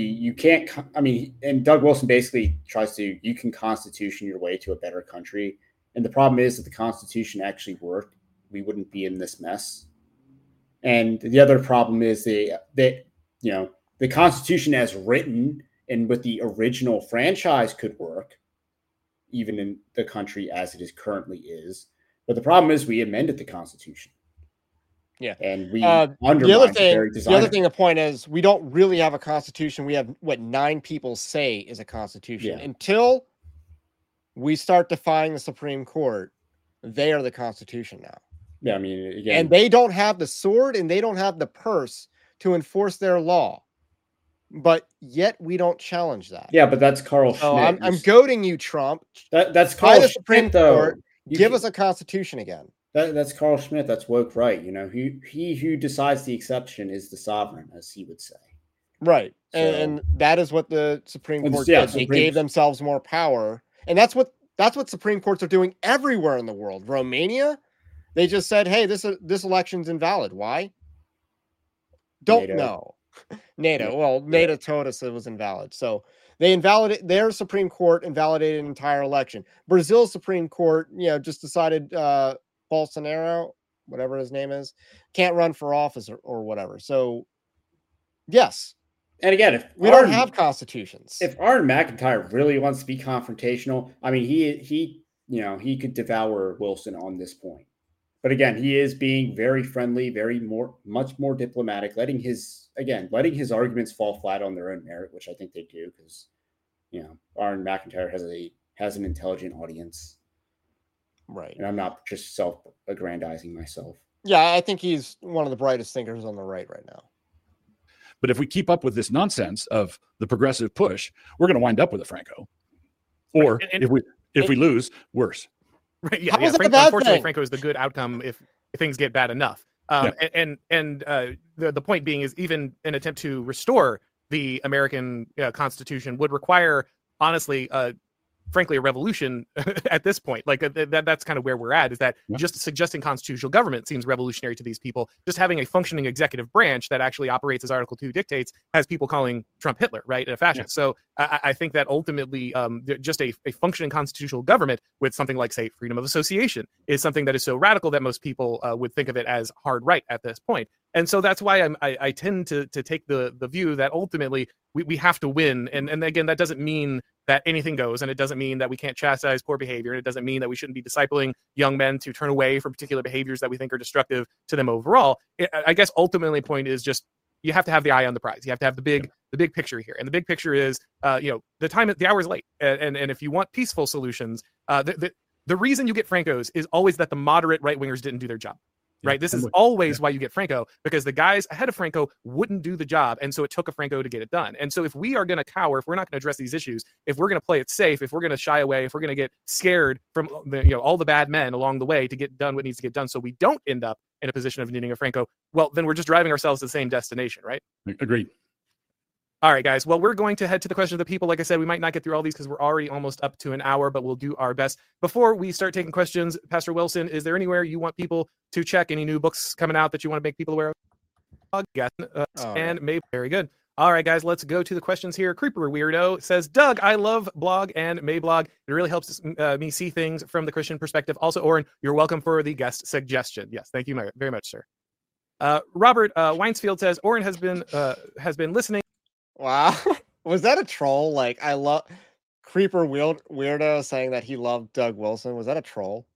and Doug Wilson basically tries to, you can constitution your way to a better country. And the problem is that the Constitution actually worked, we wouldn't be in this mess. And the other problem is the Constitution as written and with the original franchise could work, even in the country as it is currently is. But the problem is we amended the Constitution. Yeah, and we the other thing. The point is, we don't really have a constitution. We have what 9 people say is a constitution. Until we start defying the Supreme Court, they are the Constitution now. Yeah, I mean, again, and they don't have the sword and they don't have the purse to enforce their law. But yet we don't challenge that. Yeah, but that's Carl Schmitt. I'm goading you, Trump. That's Carl the Supreme Schmitt, though. Court. Give us a constitution again. That's Carl Schmitt. That's woke right. He who decides the exception is the sovereign, as he would say. Right. So, and that is what the Supreme Court did. They gave themselves more power. And that's what Supreme Courts are doing everywhere in the world. Romania, they just said, hey, this election's invalid. Why? Don't know. NATO. Well, NATO told us it was invalid. So they invalidated, their Supreme Court invalidated an entire election. Brazil's Supreme Court, just decided Bolsonaro, whatever his name is, can't run for office or whatever. So, yes. And again, if we don't have constitutions, if Aaron McIntyre really wants to be confrontational, I mean, he could devour Wilson on this point. But again, he is being very friendly, much more diplomatic, letting his arguments fall flat on their own merit, which I think they do because, Aaron McIntyre has an intelligent audience. Right. And I'm not just self-aggrandizing myself. Yeah, I think he's one of the brightest thinkers on the right now. But if we keep up with this nonsense of the progressive push, we're going to wind up with a Franco. Or if we lose, worse. Right. Yeah. Unfortunately, Franco is the good outcome if things get bad enough. And the point being is even an attempt to restore the American Constitution would require, honestly, frankly, a revolution at this point. Like that's kind of where we're at, is that just suggesting constitutional government seems revolutionary to these people. Just having a functioning executive branch that actually operates as Article 2 dictates has people calling Trump Hitler, right, in a fashion. Yeah. So I think that ultimately just a functioning constitutional government with something like, say, freedom of association is something that is so radical that most people would think of it as hard right at this point. And so that's why I tend to take the view that ultimately we have to win. And again, that doesn't mean that anything goes, and it doesn't mean that we can't chastise poor behavior, and it doesn't mean that we shouldn't be discipling young men to turn away from particular behaviors that we think are destructive to them overall. I guess ultimately point is just you have to have the eye on the prize. You have to have the big picture here, and the big picture is the hour is late, and if you want peaceful solutions, the reason you get Francos is always that the moderate right wingers didn't do their job. Right. This is always why you get Franco, because the guys ahead of Franco wouldn't do the job. And so it took a Franco to get it done. And so if we are going to cower, if we're not going to address these issues, if we're going to play it safe, if we're going to shy away, if we're going to get scared from all the bad men along the way to get done what needs to get done, so we don't end up in a position of needing a Franco, well, then we're just driving ourselves to the same destination. Right. Agreed. All right, guys. Well, we're going to head to the question of the people. Like I said, we might not get through all these because we're already almost up to an hour, but we'll do our best. Before we start taking questions, Pastor Wilson, is there anywhere you want people to check? Any new books coming out that you want to make people aware of? Yes. And maybe. Very good. All right, guys, let's go to the questions here. Creeper Weirdo says, Doug, I love blog and Mayblog. It really helps me see things from the Christian perspective. Also, Oren, you're welcome for the guest suggestion. Yes, thank you very much, sir. Robert Weinsfield says, Oren has been listening. Wow. Was that a troll? Like, I love Creeper Weirdo saying that he loved Doug Wilson. Was that a troll?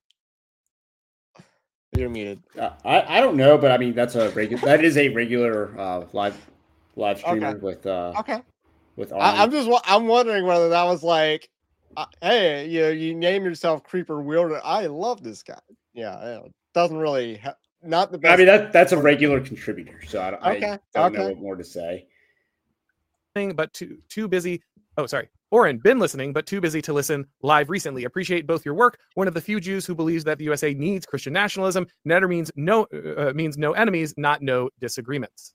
You're muted. I don't know, but I mean, that is a regular live streamer with with Armin. I'm wondering whether that was like, hey, you name yourself Creeper Weirdo. I love this guy. Yeah, it doesn't really not the best. I mean, that's a regular contributor, so I don't know what more to say. But too busy. Oh, sorry. Oren, been listening, but too busy to listen live recently. Appreciate both your work. One of the few Jews who believes that the USA needs Christian nationalism. Netter means no enemies, not no disagreements.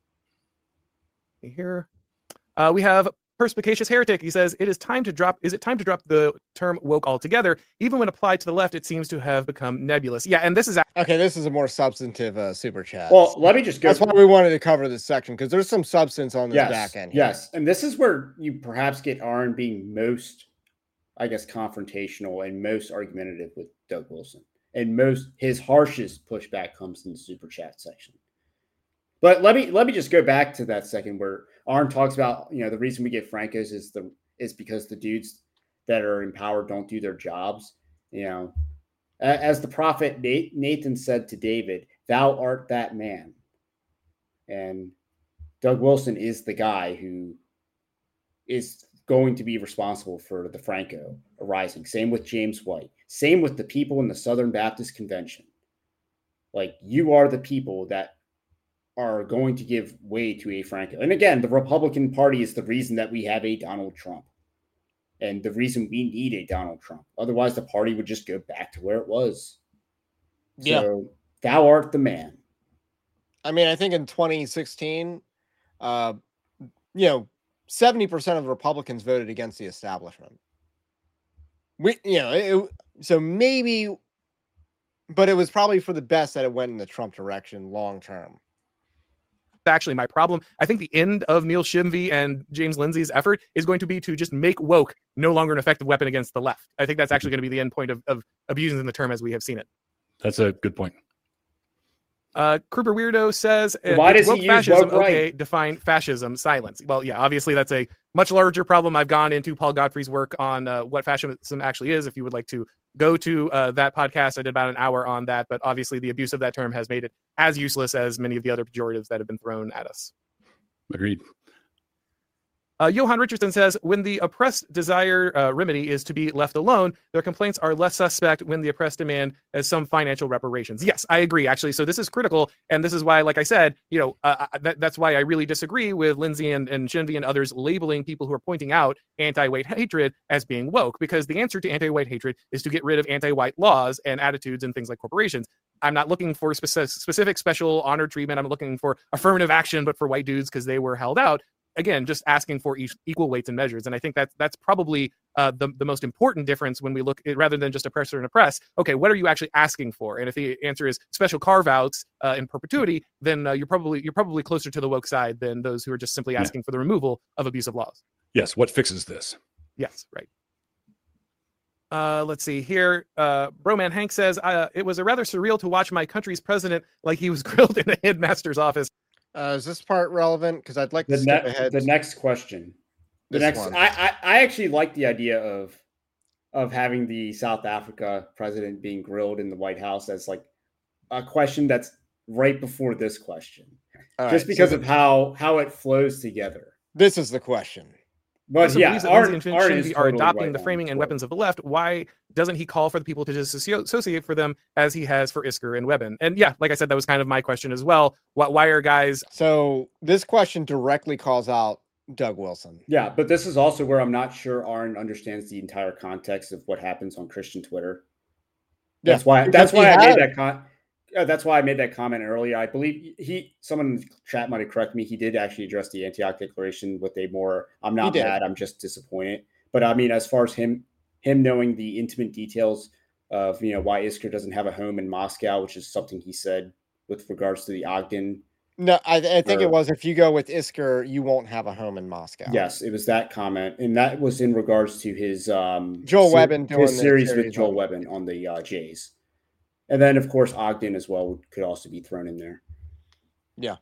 Here we have Perspicacious Heretic. He says, is it time to drop the term woke altogether? Even when applied to the left, it seems to have become nebulous. Yeah, and this is okay. This is a more substantive super chat. Well, let me just go. That's why we wanted to cover this section, because there's some substance on this back end here. Yes, and this is where you perhaps get Aaron being most, I guess, confrontational and most argumentative with Doug Wilson, and his harshest pushback comes in the super chat section. But let me just go back to that second where Arn talks about, the reason we get Francos is because the dudes that are in power don't do their jobs. As the prophet Nathan said to David, "Thou art that man." And Doug Wilson is the guy who is going to be responsible for the Franco arising. Same with James White. Same with the people in the Southern Baptist Convention. Like, you are the people that are going to give way to a Franco. And again, the Republican Party is the reason that we have a Donald Trump and the reason we need a Donald Trump. Otherwise, the party would just go back to where it was. Yeah. So, thou art the man. I mean, I think in 2016, 70% of Republicans voted against the establishment. So maybe, but it was probably for the best that it went in the Trump direction long term. Actually my problem. I think the end of Neil Shimvey and James Lindsay's effort is going to be to just make woke no longer an effective weapon against the left. I think that's actually going to be the end point of abusing the term as we have seen it. That's a good point. Kruber Weirdo says, why does he use fascism? woke right? Okay, define fascism. Silence. Well, yeah, obviously that's a much larger problem. I've gone into Paul Godfrey's work on what fascism actually is. If you would like to go to that podcast, I did about an hour on that. But obviously the abuse of that term has made it as useless as many of the other pejoratives that have been thrown at us. Agreed. Johan Richardson says, when the oppressed desire remedy is to be left alone, their complaints are less suspect when the oppressed demand as some financial reparations. Yes, I agree, actually. So this is critical. And this is why, like I said, that's why I really disagree with Lindsay and Shinvey and others labeling people who are pointing out anti-white hatred as being woke, because the answer to anti-white hatred is to get rid of anti-white laws and attitudes and things like corporations. I'm not looking for specific special honor treatment. I'm looking for affirmative action, but for white dudes because they were held out. again, just asking for equal weights and measures. And I think that's probably the most important difference when we look at, rather than just oppressor and oppress. Okay, what are you actually asking for? And if the answer is special carve-outs in perpetuity, then you're probably closer to the woke side than those who are just simply asking for the removal of abusive laws. Yes. What fixes this? Yes, right. Let's see here. Broman Hank says, it was a rather surreal to watch my country's president like he was grilled in a headmaster's office. Is this part relevant? Because I'd like to skip ahead. The next question. One. I actually like the idea of having the South Africa president being grilled in the White House as like a question that's right before this question, because of how it flows together. This is the question. But so yeah, Arn and are totally adopting right the framing and weapons of the left. Why doesn't he call for the people to disassociate for them as he has for Isker and Webben? And yeah, like I said, that was kind of my question as well. Why are guys? So this question directly calls out Doug Wilson. Yeah, but this is also where I'm not sure Arn understands the entire context of what happens on Christian Twitter. That's why I made that comment earlier. I believe someone in the chat might have corrected me. He did actually address the Antioch Declaration with a more, I'm not mad, I'm just disappointed. But I mean, as far as him knowing the intimate details of, why Isker doesn't have a home in Moscow, which is something he said with regards to the Ogden. No, I think it was, if you go with Isker, you won't have a home in Moscow. Yes, it was that comment. And that was in regards to his Joel Webben doing his series with Joel Webben on the Jays. And then, of course, Ogden as well could also be thrown in there. Yeah.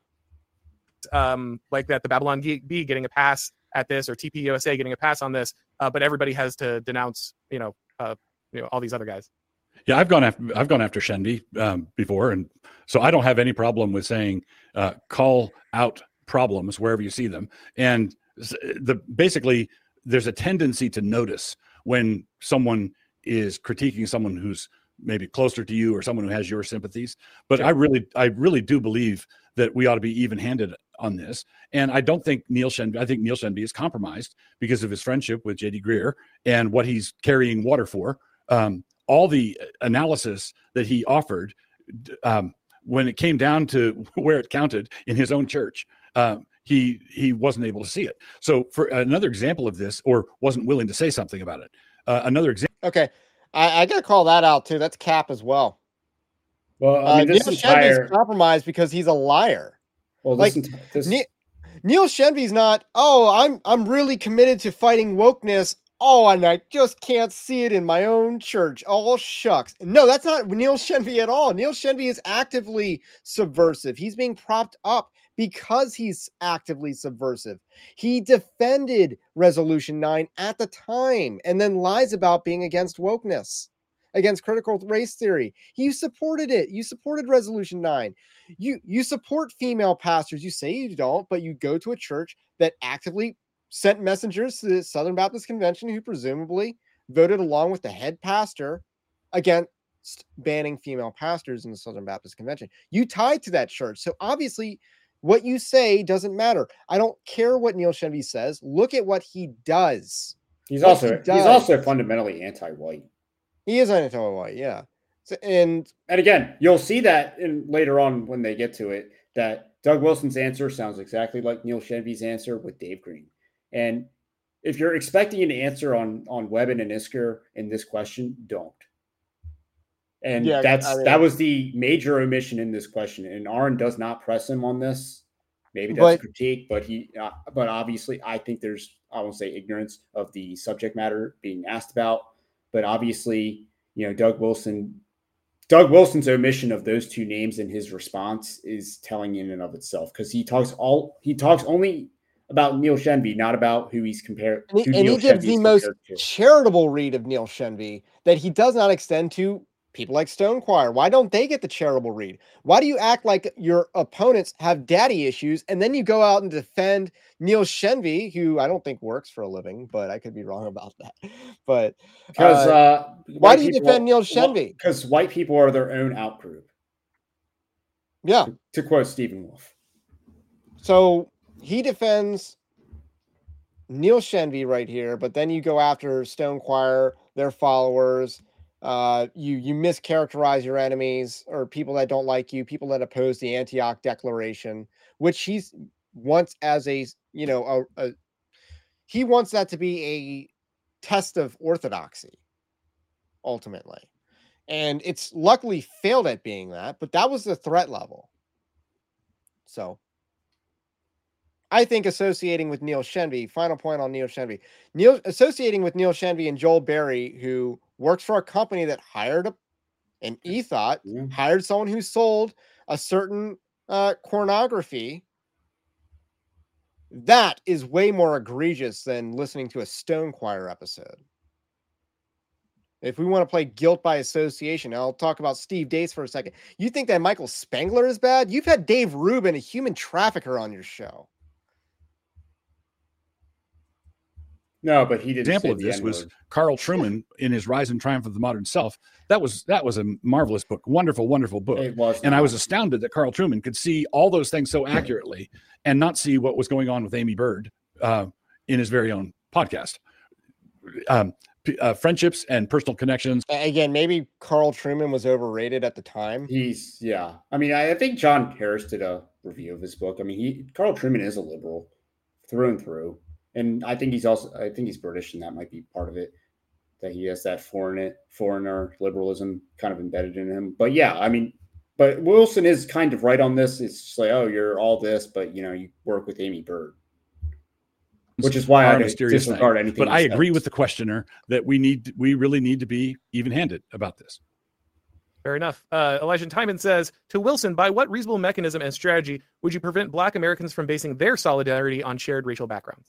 Like that, the Babylon Bee getting a pass at this, or TPUSA getting a pass on this, but everybody has to denounce, all these other guys. Yeah, I've gone after Shenby before, and so I don't have any problem with saying call out problems wherever you see them. And basically, there's a tendency to notice when someone is critiquing someone who's maybe closer to you or someone who has your sympathies. But sure. I really do believe that we ought to be even-handed on this. And I don't think I think Neil Shenby is compromised because of his friendship with J.D. Greer and what he's carrying water for. All the analysis that he offered when it came down to where it counted in his own church, he wasn't able to see it. So for another example of this, or wasn't willing to say something about it. Another example. Okay. I got to call that out too. That's cap as well. Well, I mean, Neil Shenby's compromised because he's a liar. Well, Neil Shenby's not, I'm really committed to fighting wokeness. And I just can't see it in my own church. Oh, shucks. No, that's not Neil Shenby at all. Neil Shenby is actively subversive. He's being propped up because he's actively subversive. He defended Resolution 9 at the time and then lies about being against wokeness, against critical race theory. You supported it. You supported Resolution 9. You support female pastors. You say you don't, but you go to a church that actively sent messengers to the Southern Baptist Convention who presumably voted along with the head pastor against banning female pastors in the Southern Baptist Convention. You tied to that church. So obviously what you say doesn't matter. I don't care what Neil Shenby says. Look at what he does. He's also fundamentally anti-white. He is anti-white, yeah. So, and again, you'll see that later on when they get to it, that Doug Wilson's answer sounds exactly like Neil Shenby's answer with Dave Green. And if you're expecting an answer on Webben and Isker in this question, don't. And that was the major omission in this question. And Arn does not press him on this. Maybe that's a critique, but obviously I think there's, I won't say ignorance of the subject matter being asked about, but obviously, Doug Wilson's omission of those two names in his response is telling in and of itself, because he talks only about Neil Shenby, not about who he's compared. And he gives the most charitable read of Neil Shenby that he does not extend to people like Stonechoir. Why don't they get the charitable read? Why do you act like your opponents have daddy issues and then you go out and defend Neil Shenby, who I don't think works for a living, but I could be wrong about that. But because why do you defend Neil Shenby? Because white people are their own outgroup. Yeah. To quote Stephen Wolf. So he defends Neil Shenby right here, but then you go after Stonechoir, their followers. You mischaracterize your enemies or people that don't like you, people that oppose the Antioch Declaration, which he's wants as a, he wants that to be a test of orthodoxy ultimately. And it's luckily failed at being that, but that was the threat level. So I think associating with Neil Shenvi, final point on Neil Shenvi, associating with Neil Shenvi and Joel Berry, who works for a company that hired an ethot, hired someone who sold a certain pornography, that is way more egregious than listening to a Stone Choir episode. If we want to play guilt by association, I'll talk about Steve Deace for a second. You think that Michael Spengler is bad? You've had Dave Rubin, a human trafficker, on your show. No, but he didn't. Example of this was Carl Trueman in his Rise and Triumph of the Modern Self. That was a marvelous book, wonderful book. It was, and I was astounded that Carl Trueman could see all those things so accurately and not see what was going on with Amy Bird in his very own podcast. Friendships and personal connections. Again, maybe Carl Trueman was overrated at the time. I mean, I think John Harris did a review of his book. I mean, Carl Trueman is a liberal through and through. And I think he's British, and that might be part of it, that he has that foreigner liberalism kind of embedded in him. But yeah, I mean, but Wilson is kind of right on this. It's just like, oh, you're all this, but you work with Amy Bird. Which is why I disregard anything. But I agree with the questioner that we really need to be even-handed about this. Fair enough. Elijah Timon says, to Wilson, by what reasonable mechanism and strategy would you prevent Black Americans from basing their solidarity on shared racial backgrounds?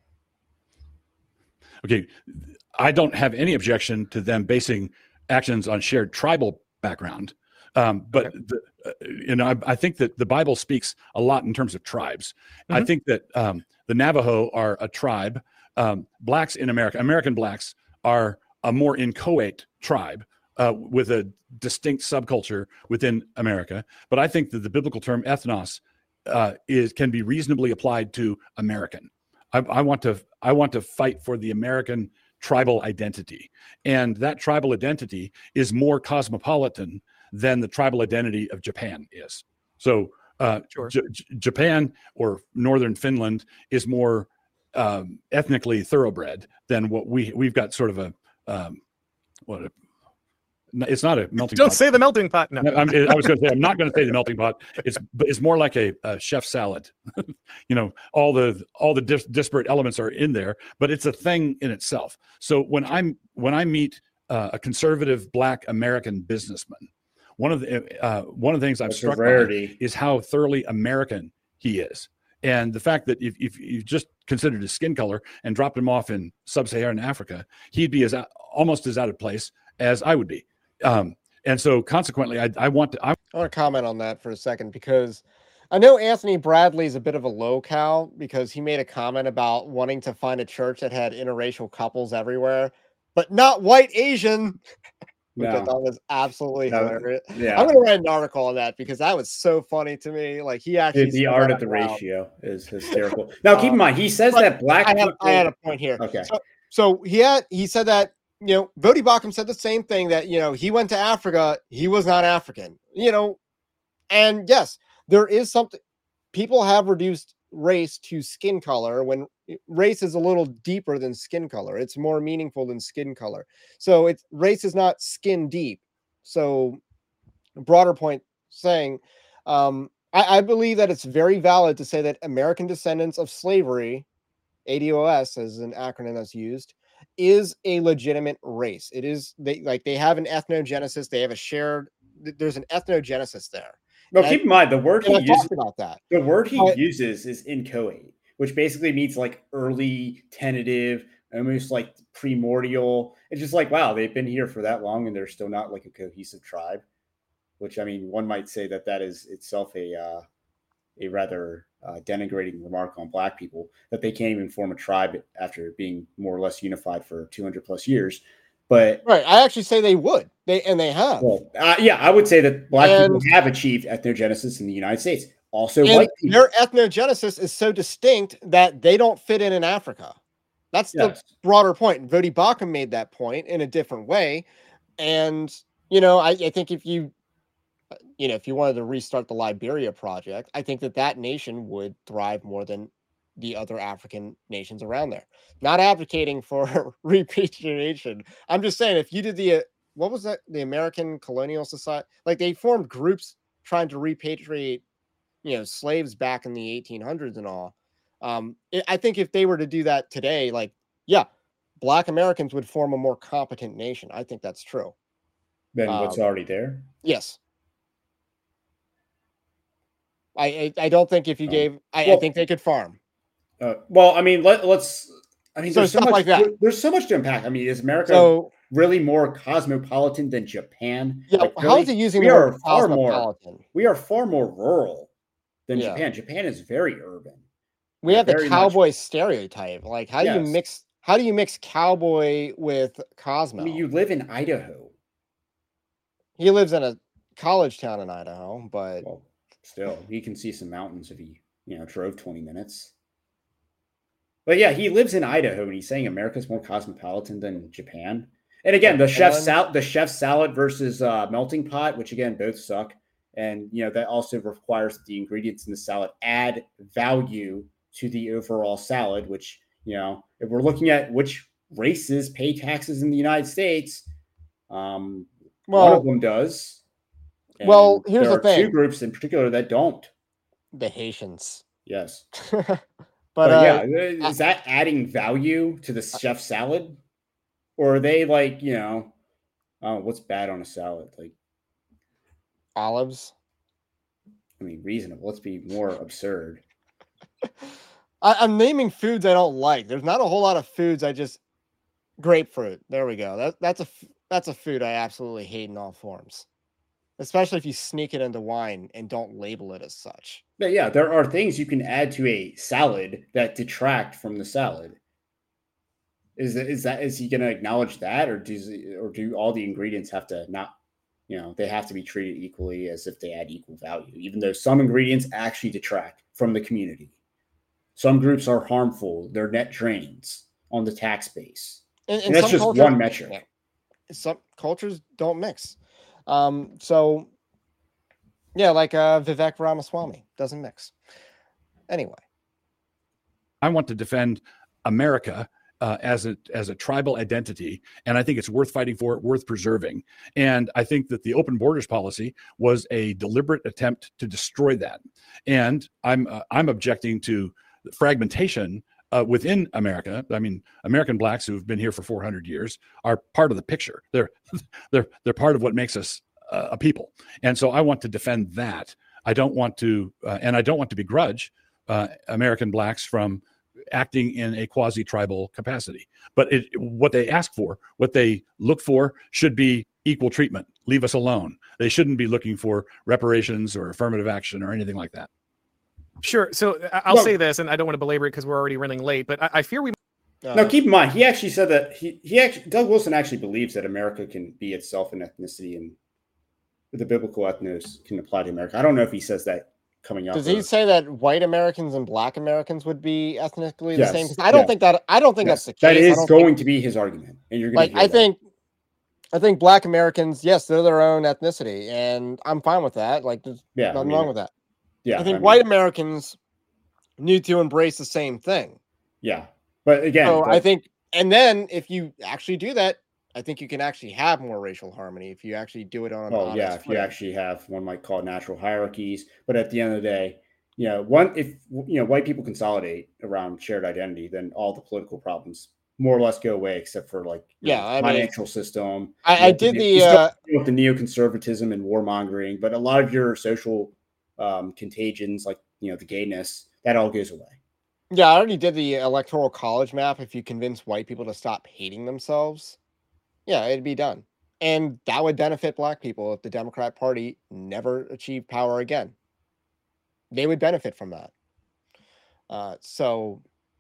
Okay, I don't have any objection to them basing actions on shared tribal background. But I think that the Bible speaks a lot in terms of tribes. Mm-hmm. I think that the Navajo are a tribe. Blacks in American blacks are a more inchoate tribe with a distinct subculture within America. But I think that the biblical term ethnos can be reasonably applied to American. I want to fight for the American tribal identity, and that tribal identity is more cosmopolitan than the tribal identity of Japan is. So sure. Japan or Northern Finland is more ethnically thoroughbred than what we've got. Sort of it's not a melting pot. Don't say the melting pot. No, I was going to say, I'm not going to say the melting pot. It's more like a chef salad. All the disparate elements are in there, but it's a thing in itself. So when I meet a conservative Black American businessman, one of the things I'm struck by is how thoroughly American he is. And the fact that if you just considered his skin color and dropped him off in sub-Saharan Africa, he'd be almost as out of place as I would be. And so consequently, I want to comment on that for a second, because I know Anthony Bradley is a bit of a low-cow because he made a comment about wanting to find a church that had interracial couples everywhere, but not white Asian, which I thought was absolutely hilarious. Yeah. I'm going to write an article on that because that was so funny to me. Like, he actually the art of the ratio is hysterical. Now, keep in mind, he says that Black people... I had a point here. Okay. So he said that, Voddie Baucham said the same thing, that, he went to Africa. He was not African, and yes, there is something. People have reduced race to skin color when race is a little deeper than skin color. It's more meaningful than skin color. So race is not skin deep. So broader point saying, I believe that it's very valid to say that American descendants of slavery, ADOS as an acronym that's used, is a legitimate race. It is, they have an ethnogenesis. They have there's an ethnogenesis there. No, keep in mind the word he uses about that. The word he uses is inchoate, which basically means like early, tentative, almost like primordial. It's just like, wow, they've been here for that long and they're still not like a cohesive tribe. Which, I mean, one might say that is itself a rather denigrating remark on Black people, that they can't even form a tribe after being more or less unified for 200 plus years. But right, I actually say they would. They have. Well, I would say that Black people have achieved ethnogenesis in the United States. Also, white people. Their ethnogenesis is so distinct that they don't fit in Africa. That's the broader point. Voddie Baucham made that point in a different way, and I think if you if you wanted to restart the Liberia project, I think that nation would thrive more than the other African nations around there. Not advocating for repatriation. I'm just saying, if you did what was that? The American Colonial Society, like they formed groups trying to repatriate, slaves back in the 1800s and all. I think if they were to do that today, Black Americans would form a more competent nation. I think that's true. Than what's already there? Yes. I don't think if you gave, I think they could farm. Well, I mean, let's. I mean, there's so much like that. There's so much to unpack. I mean, is America really more cosmopolitan than Japan? Yeah. Like, really? How is it using the word cosmopolitan? We are far more rural than Japan. Japan is very urban. We have the cowboy stereotype. Like, how do you mix cowboy with Cosmo? I mean, you live in Idaho. He lives in a college town in Idaho, but still, he can see some mountains if he, drove 20 minutes. But yeah, he lives in Idaho, and he's saying America's more cosmopolitan than Japan. And again, the chef's salad versus melting pot, which again both suck. And that also requires that the ingredients in the salad add value to the overall salad, which, if we're looking at which races pay taxes in the United States, one of them does. And here's the thing. Two groups in particular that don't. The Haitians. Yes. but is that adding value to the chef salad? Or are they like, what's bad on a salad? Like olives? I mean, reasonable. Let's be more absurd. I'm naming foods I don't like. There's not a whole lot of foods grapefruit. There we go. That's a food I absolutely hate in all forms, especially if you sneak it into wine and don't label it as such. But yeah, there are things you can add to a salad that detract from the salad. Is he going to acknowledge that, or do all the ingredients have to not, they have to be treated equally as if they add equal value, even though some ingredients actually detract from the community. Some groups are harmful. They're net drains on the tax base. And that's just one metric. Yeah. Some cultures don't mix. Like Vivek Ramaswamy doesn't mix. Anyway. I want to defend America as a tribal identity, and I think it's worth fighting for, worth preserving. And I think that the open borders policy was a deliberate attempt to destroy that. And I'm objecting to fragmentation within America. I mean, American blacks who've been here for 400 years are part of the picture. They're part of what makes us a people. And so I want to defend that. I don't want to, and I don't want to begrudge American blacks from acting in a quasi-tribal capacity. But what they ask for, what they look for, should be equal treatment. Leave us alone. They shouldn't be looking for reparations or affirmative action or anything like that. Sure. So I'll say this, and I don't want to belabor it because we're already running late, but I fear we... Now, keep in mind, he actually said that Doug Wilson actually believes that America can be itself in ethnicity, and the biblical ethnos can apply to America. I don't know if he says that coming up. Does he say that white Americans and black Americans would be ethnically the same? I don't think that's the case. That is going to be his argument, and you're going to I think black Americans, yes, they're their own ethnicity, and I'm fine with that. Like, there's nothing wrong with that. Yeah, I think white Americans need to embrace the same thing. Yeah, but again, I think, and then if you actually do that, I think you can actually have more racial harmony if you actually do it on. If you actually have, one might call it natural hierarchies, but at the end of the day, if white people consolidate around shared identity, then all the political problems more or less go away, except for financial system. I did the neoconservatism and warmongering, but a lot of your social contagions, like the gayness, that all goes away. Yeah, I already did the electoral college map. If you convince white people to stop hating themselves, yeah, it'd be done. And that would benefit black people if the Democrat Party never achieved power again. They would benefit from that. So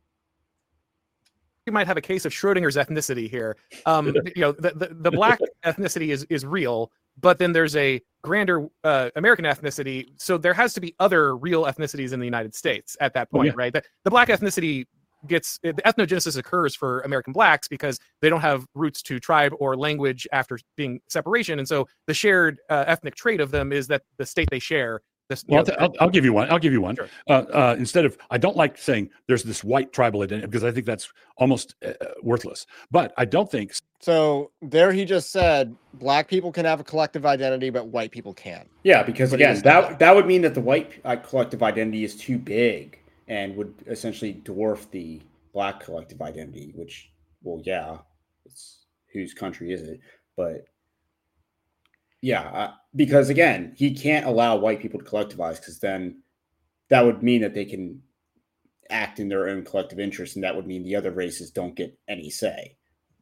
we might have a case of Schrodinger's ethnicity here. The black ethnicity is real, but then there's a grander American ethnicity. So there has to be other real ethnicities in the United States at that point, right? The black ethnicity ethnogenesis occurs for American blacks because they don't have roots to tribe or language after being separation, and so the shared ethnic trait of them is that the state they share. I'll give you one. I'll give you one. Sure. Instead of, I don't like saying there's this white tribal identity because I think that's almost worthless. But I don't think so. There, he just said black people can have a collective identity, but white people can't. Yeah, because again, that would mean that the white collective identity is too big and would essentially dwarf the black collective identity. Which, well, yeah, it's whose country is it? But yeah, because again, he can't allow white people to collectivize because then that would mean that they can act in their own collective interest, and that would mean the other races don't get any say.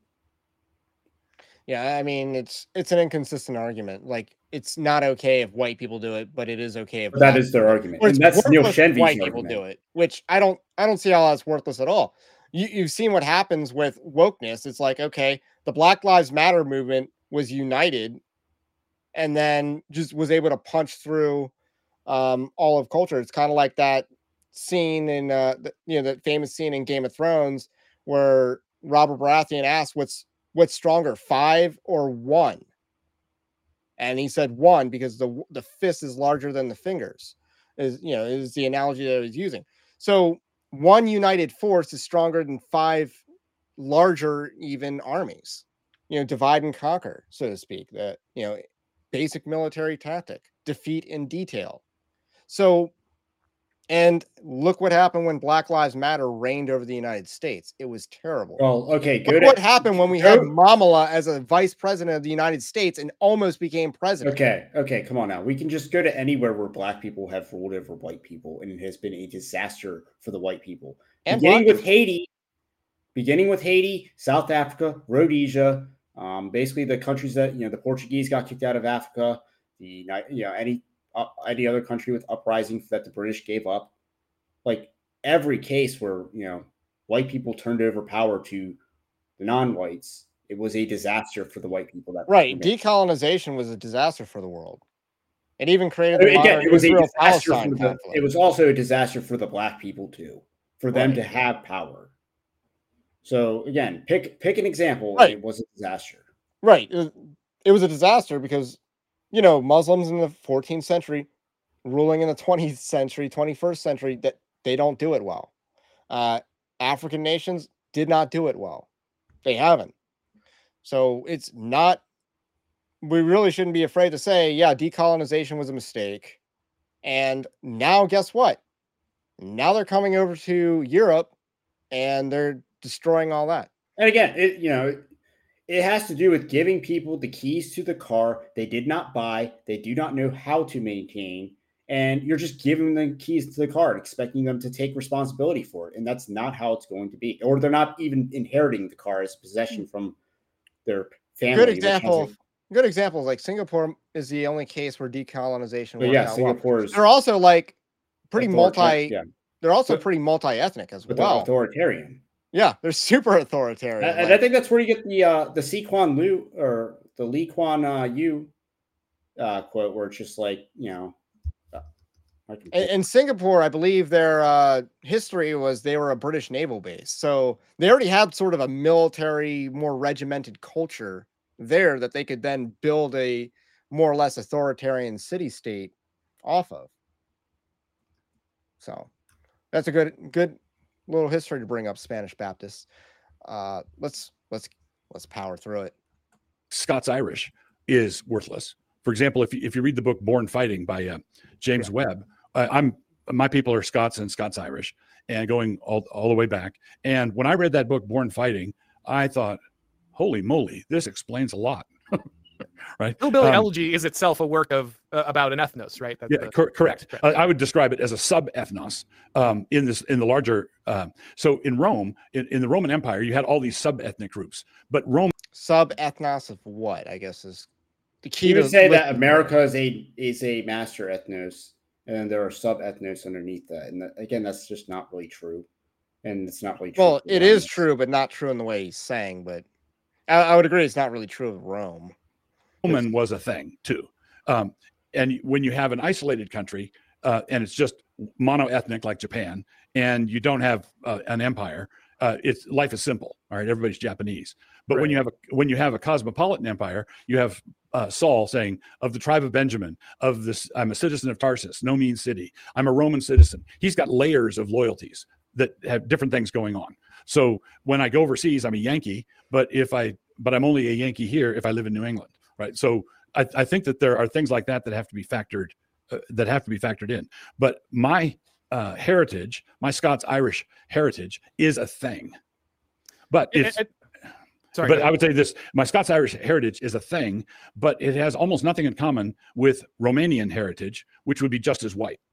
Yeah, I mean, it's an inconsistent argument. Like, it's not okay if white people do it, but it is okay if that is their argument. And that's Neil Shenvi's white argument. People do it, which I don't see how that's worthless at all. You've seen what happens with wokeness. It's like, okay, the Black Lives Matter movement was united and then just was able to punch through all of culture. It's kind of like that scene in that famous scene in Game of Thrones where Robert Baratheon asked, what's stronger, 5 or 1? And he said 1 because the fist is larger than the fingers, is the analogy that I was using. So 1 united force is stronger than 5 larger even armies. Divide and conquer, so to speak. That basic military tactic, defeat in detail. So, and look what happened when Black Lives Matter reigned over the United States. It was terrible. Well, okay, good. What happened when we had Mamala as a vice president of the United States and almost became president? Okay, come on now. We can just go to anywhere where black people have ruled over white people, and it has been a disaster for the white people. And beginning with Haiti, South Africa, Rhodesia, basically the countries that the Portuguese got kicked out of Africa, any other country with uprisings that the British gave up, like every case where white people turned over power to the non-whites, it was a disaster for the white people. Decolonization was a disaster for the world. It even created it was a disaster it was also a disaster for the black people too, for them to have power. So again, pick an example. Right. It was a disaster. Right. It was a disaster because, Muslims in the 14th century ruling in the 20th century, 21st century, that they don't do it well. African nations did not do it well. They haven't. So it's not, we really shouldn't be afraid to say, yeah, decolonization was a mistake. And now guess what? Now they're coming over to Europe and they're destroying all that. And again, it has to do with giving people the keys to the car they did not buy, they do not know how to maintain, and you're just giving them the keys to the car, expecting them to take responsibility for it. And that's not how it's going to be. Or they're not even inheriting the car as possession from their family. Good example. Like Singapore is the only case where decolonization worked out Singapore is. They're also like pretty They're also pretty multi-ethnic as well. They're authoritarian. Yeah, they're super authoritarian. And I think that's where you get the Si Kuan Yew or the Lee Kuan Yew quote, where it's just like, in Singapore, I believe their history was they were a British naval base. So they already had sort of a military, more regimented culture there that they could then build a more or less authoritarian city-state off of. So that's a good little history to bring up, Spanish Baptists. Let's power through it. Scots Irish is worthless. For example, if you read the book Born Fighting by James Webb, my people are Scots and Scots Irish, and going all the way back. And when I read that book Born Fighting, I thought, holy moly, this explains a lot. Right? Hillbilly Elegy is itself a work of about an ethnos, right? Correct. I would describe it as a sub-ethnos in the larger. So in Rome, in the Roman Empire, you had all these sub-ethnic groups, but Rome sub-ethnos of what? I guess is the key. You would say that America is a master ethnos, and there are sub-ethnos underneath that. And again, that's just not really true, and it's not really true. Well, it is true, but not true in the way he's saying. But I would agree, it's not really true of Rome. Roman was a thing too, and when you have an isolated country and it's just mono-ethnic like Japan, and you don't have an empire, life is simple. All right, everybody's Japanese. But Right. when you have a cosmopolitan empire, you have Saul saying, of the tribe of Benjamin, of this, I'm a citizen of Tarsus, no mean city. I'm a Roman citizen. He's got layers of loyalties that have different things going on. So when I go overseas, I'm a Yankee, but I'm only a Yankee here if I live in New England, right? So I think that there are things like that have to be factored in. But my heritage, my Scots-Irish heritage, is a thing. But it's. Sorry, but I would say this: my Scots-Irish heritage is a thing, but it has almost nothing in common with Romanian heritage, which would be just as white.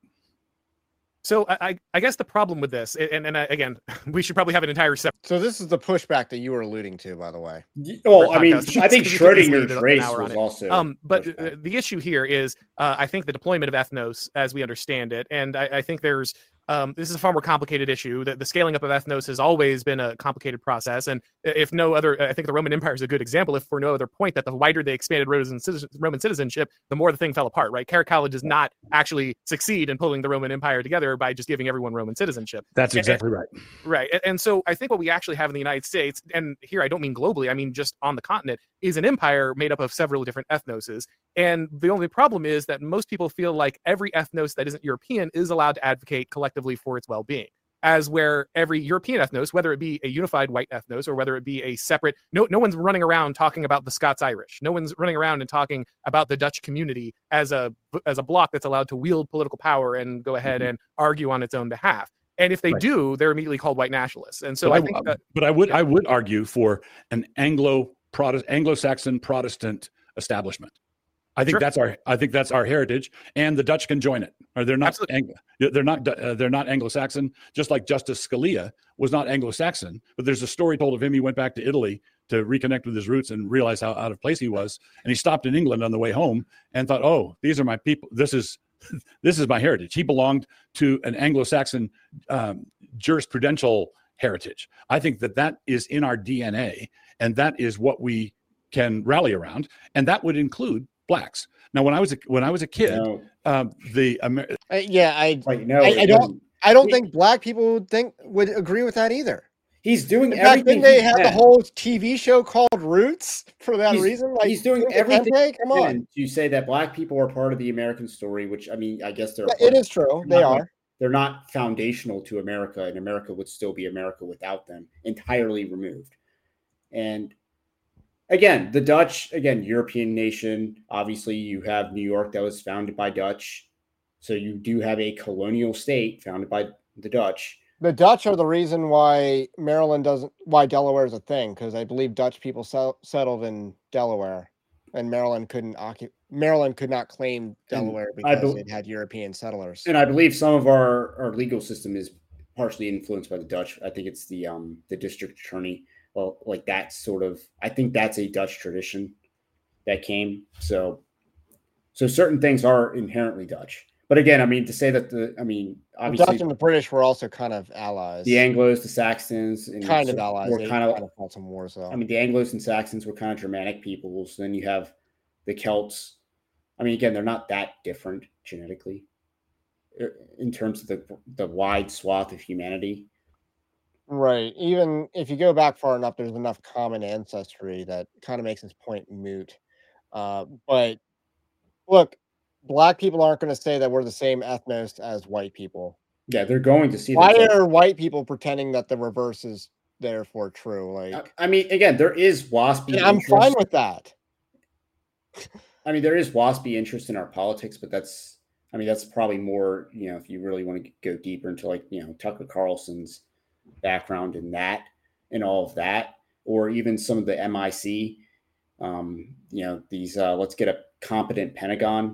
So I guess the problem with this, and again, we should probably have an entire separate. So this is the pushback that you were alluding to, by the way. Well, I mean, I think Schrodinger's race was also. But the issue here is, I think the deployment of ethnos, as we understand it, and I think there's. This is a far more complicated issue. The scaling up of ethnos has always been a complicated process. And if no other, I think the Roman Empire is a good example, if for no other point, that the wider they expanded Roman citizenship, the more the thing fell apart, right? Caracalla does not actually succeed in pulling the Roman Empire together by just giving everyone Roman citizenship. That's exactly right. Right. And so I think what we actually have in the United States, and here I don't mean globally, I mean just on the continent, is an empire made up of several different ethnoses. And the only problem is that most people feel like every ethnos that isn't European is allowed to advocate collectively for its well-being. As where every European ethnos, whether it be a unified white ethnos or whether it be a separate, no one's running around talking about the Scots-Irish. No one's running around and talking about the Dutch community as a bloc that's allowed to wield political power and go ahead and argue on its own behalf. And if they do, they're immediately called white nationalists. And so I would argue for an Anglo-Saxon Protestant establishment. I think that's our heritage, and the Dutch can join it. Or they're not they're not Anglo-Saxon. Just like Justice Scalia was not Anglo-Saxon, but there's a story told of him. He went back to Italy to reconnect with his roots and realize how out of place he was, and he stopped in England on the way home and thought, "Oh, these are my people. This is my heritage." He belonged to an Anglo-Saxon jurisprudential heritage. I think that is in our DNA, and that is what we can rally around, and that would include blacks. Now, when I was a kid, I don't think black people would agree with that either. He's doing in fact, everything. They had the whole TV show called Roots for that reason. Like, he's doing everything. Come on, you say that black people are part of the American story, which I mean, I guess it is true. They are. They're not foundational to America, and America would still be America without them, entirely removed. And again, the Dutch, European nation. Obviously, you have New York that was founded by Dutch. So you do have a colonial state founded by the Dutch. The Dutch are the reason why Delaware is a thing, because I believe Dutch people settled in Delaware, and Maryland could not claim Delaware because it had European settlers. And I believe some of our legal system is partially influenced by the Dutch. I think it's the district attorney. Well, like that sort of, I think that's a Dutch tradition that came. So certain things are inherently Dutch. But again, I mean, to say that obviously the Dutch and the British were also kind of allies. The Anglos, the Saxons, and kind of allies. They kind of fought some wars, though. I mean, the Anglos and Saxons were kind of Germanic peoples. Then you have the Celts. I mean, again, they're not that different genetically in terms of the wide swath of humanity. Right. Even if you go back far enough, there's enough common ancestry that kind of makes this point moot. But look, black people aren't going to say that we're the same ethnos as white people. Yeah, they're going to see. Why are white people pretending that the reverse is therefore true? Like, I mean, again, there is waspy. I'm fine with that. I mean, there is waspy interest in our politics, but that's probably more, if you really want to go deeper into Tucker Carlson's background in that and all of that, or even some of the MIC, these let's get a competent Pentagon,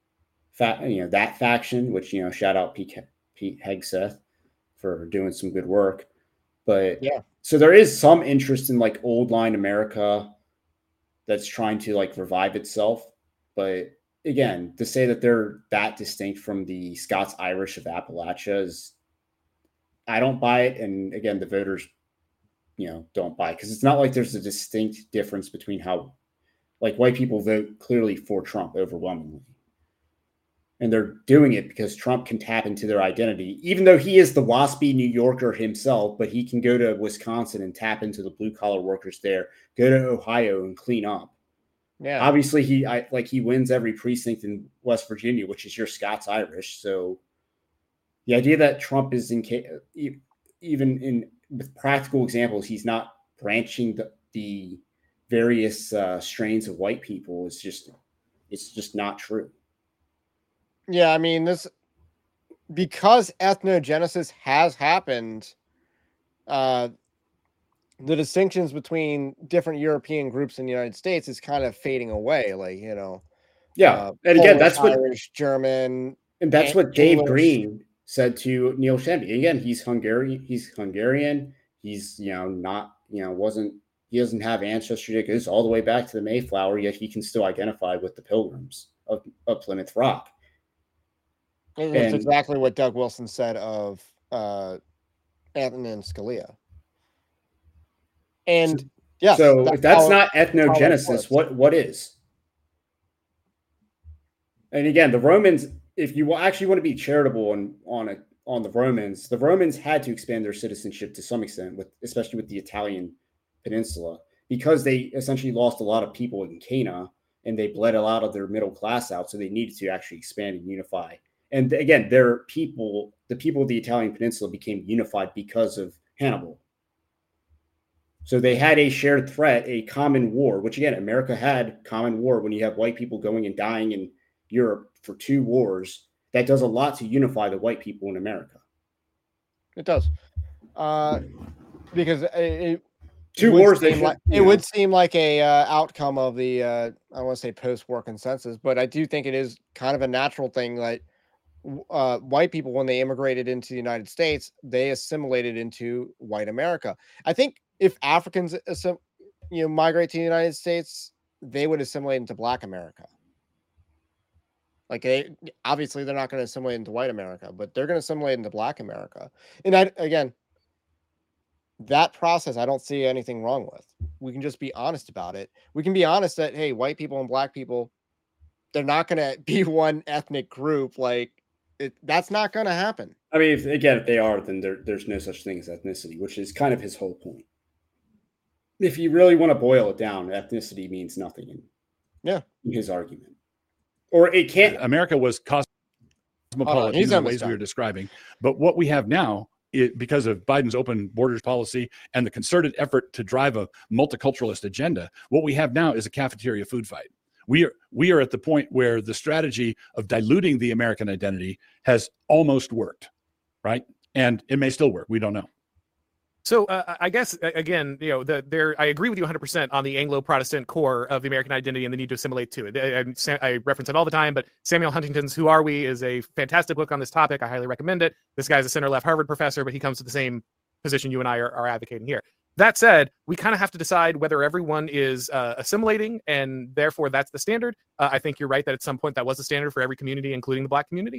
that faction, which shout out Pete Hegseth for doing some good work. But yeah, so there is some interest in old line America that's trying to revive itself. But again, to say that they're that distinct from the Scots-Irish of Appalachia is, I don't buy it. And again, the voters, don't buy it, because it's not like there's a distinct difference between how white people vote clearly for Trump overwhelmingly. And they're doing it because Trump can tap into their identity, even though he is the waspy New Yorker himself, but he can go to Wisconsin and tap into the blue collar workers there, go to Ohio and clean up. Yeah. Obviously he wins every precinct in West Virginia, which is your Scots Irish. So the idea that Trump is even in with practical examples, he's not branching the various strains of white people it's just not true. Yeah, I mean, because ethnogenesis has happened, the distinctions between different European groups in the United States is kind of fading away. Like, and Polish, again, that's what Irish, German, and that's what Dave English. Green said to Neil Shenby. Again, he's Hungarian. He's he doesn't have ancestry that goes all the way back to the Mayflower, yet he can still identify with the Pilgrims of Plymouth Rock. It's exactly what Doug Wilson said of Antonin Scalia. And yes, so if that's not ethnogenesis, what is? And again, the Romans, if you actually want to be charitable on the Romans had to expand their citizenship to some extent, especially with the Italian peninsula, because they essentially lost a lot of people in Cana and they bled a lot of their middle class out. So they needed to actually expand and unify. And again, the people of the Italian peninsula became unified because of Hannibal. So they had a shared threat, a common war, which again, America had common war. When you have white people going and dying in Europe for 2 wars, that does a lot to unify the white people in America. It does. Because it would seem like a outcome of the I want to say post-war consensus, but I do think it is kind of a natural thing that white people, when they immigrated into the United States, they assimilated into white America. I think if Africans migrate to the United States, they would assimilate into Black America. Like, obviously they're not going to assimilate into white America, but they're going to assimilate into Black America. And again, that process, I don't see anything wrong with. We can just be honest about it. We can be honest that, hey, white people and Black people, they're not going to be one ethnic group. Like, that's not going to happen. I mean, if they are, then there's no such thing as ethnicity, which is kind of his whole point. If you really want to boil it down, ethnicity means nothing in his argument. Or it can't. America was cosmopolitan in the ways we were describing. But what we have now, because of Biden's open borders policy and the concerted effort to drive a multiculturalist agenda, what we have now is a cafeteria food fight. We are at the point where the strategy of diluting the American identity has almost worked, right? And it may still work. We don't know. So I guess, again, I agree with you 100% on the Anglo-Protestant core of the American identity and the need to assimilate to it. I reference it all the time, but Samuel Huntington's Who Are We is a fantastic book on this topic. I highly recommend it. This guy's a center-left Harvard professor, but he comes to the same position you and I are advocating here. That said, we kind of have to decide whether everyone is assimilating, and therefore that's the standard. I think you're right that at some point that was the standard for every community, including the Black community,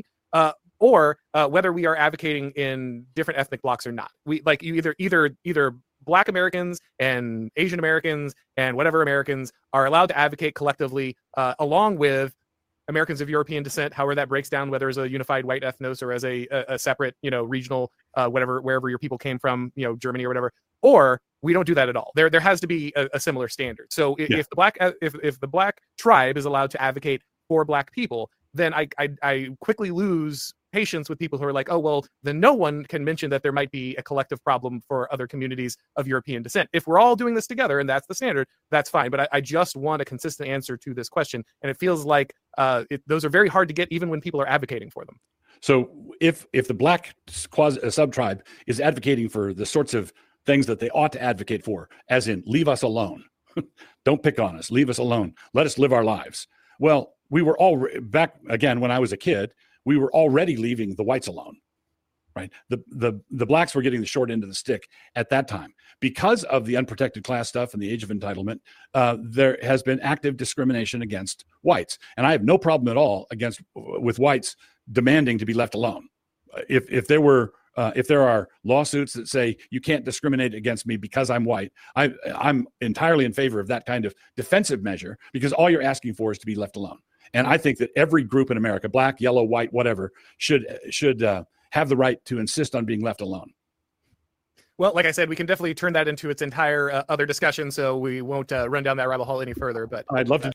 or whether we are advocating in different ethnic blocks or not. We like either Black Americans and Asian Americans and whatever Americans are allowed to advocate collectively, along with Americans of European descent, however that breaks down, whether as a unified white ethnos or as a separate, regional, wherever your people came from, Germany or whatever. Or we don't do that at all. There has to be a similar standard. So if the Black tribe is allowed to advocate for Black people, then I quickly lose patience with people who are like, oh, well, then no one can mention that there might be a collective problem for other communities of European descent. If we're all doing this together and that's the standard, that's fine. But I just want a consistent answer to this question. And it feels like those are very hard to get even when people are advocating for them. So if the Black sub-tribe is advocating for the sorts of things that they ought to advocate for, as in leave us alone, don't pick on us, leave us alone, let us live our lives. Well, we were all back again when I was a kid, we were already leaving the whites alone, right? The Blacks were getting the short end of the stick at that time. Because of the unprotected class stuff and the age of entitlement, there has been active discrimination against whites. And I have no problem at all with whites demanding to be left alone. If there are lawsuits that say you can't discriminate against me because I'm white, I'm entirely in favor of that kind of defensive measure, because all you're asking for is to be left alone. And I think that every group in America, black, yellow, white, whatever, should have the right to insist on being left alone. Well, like I said, we can definitely turn that into its entire other discussion, so we won't run down that rabbit hole any further. But I'd love to.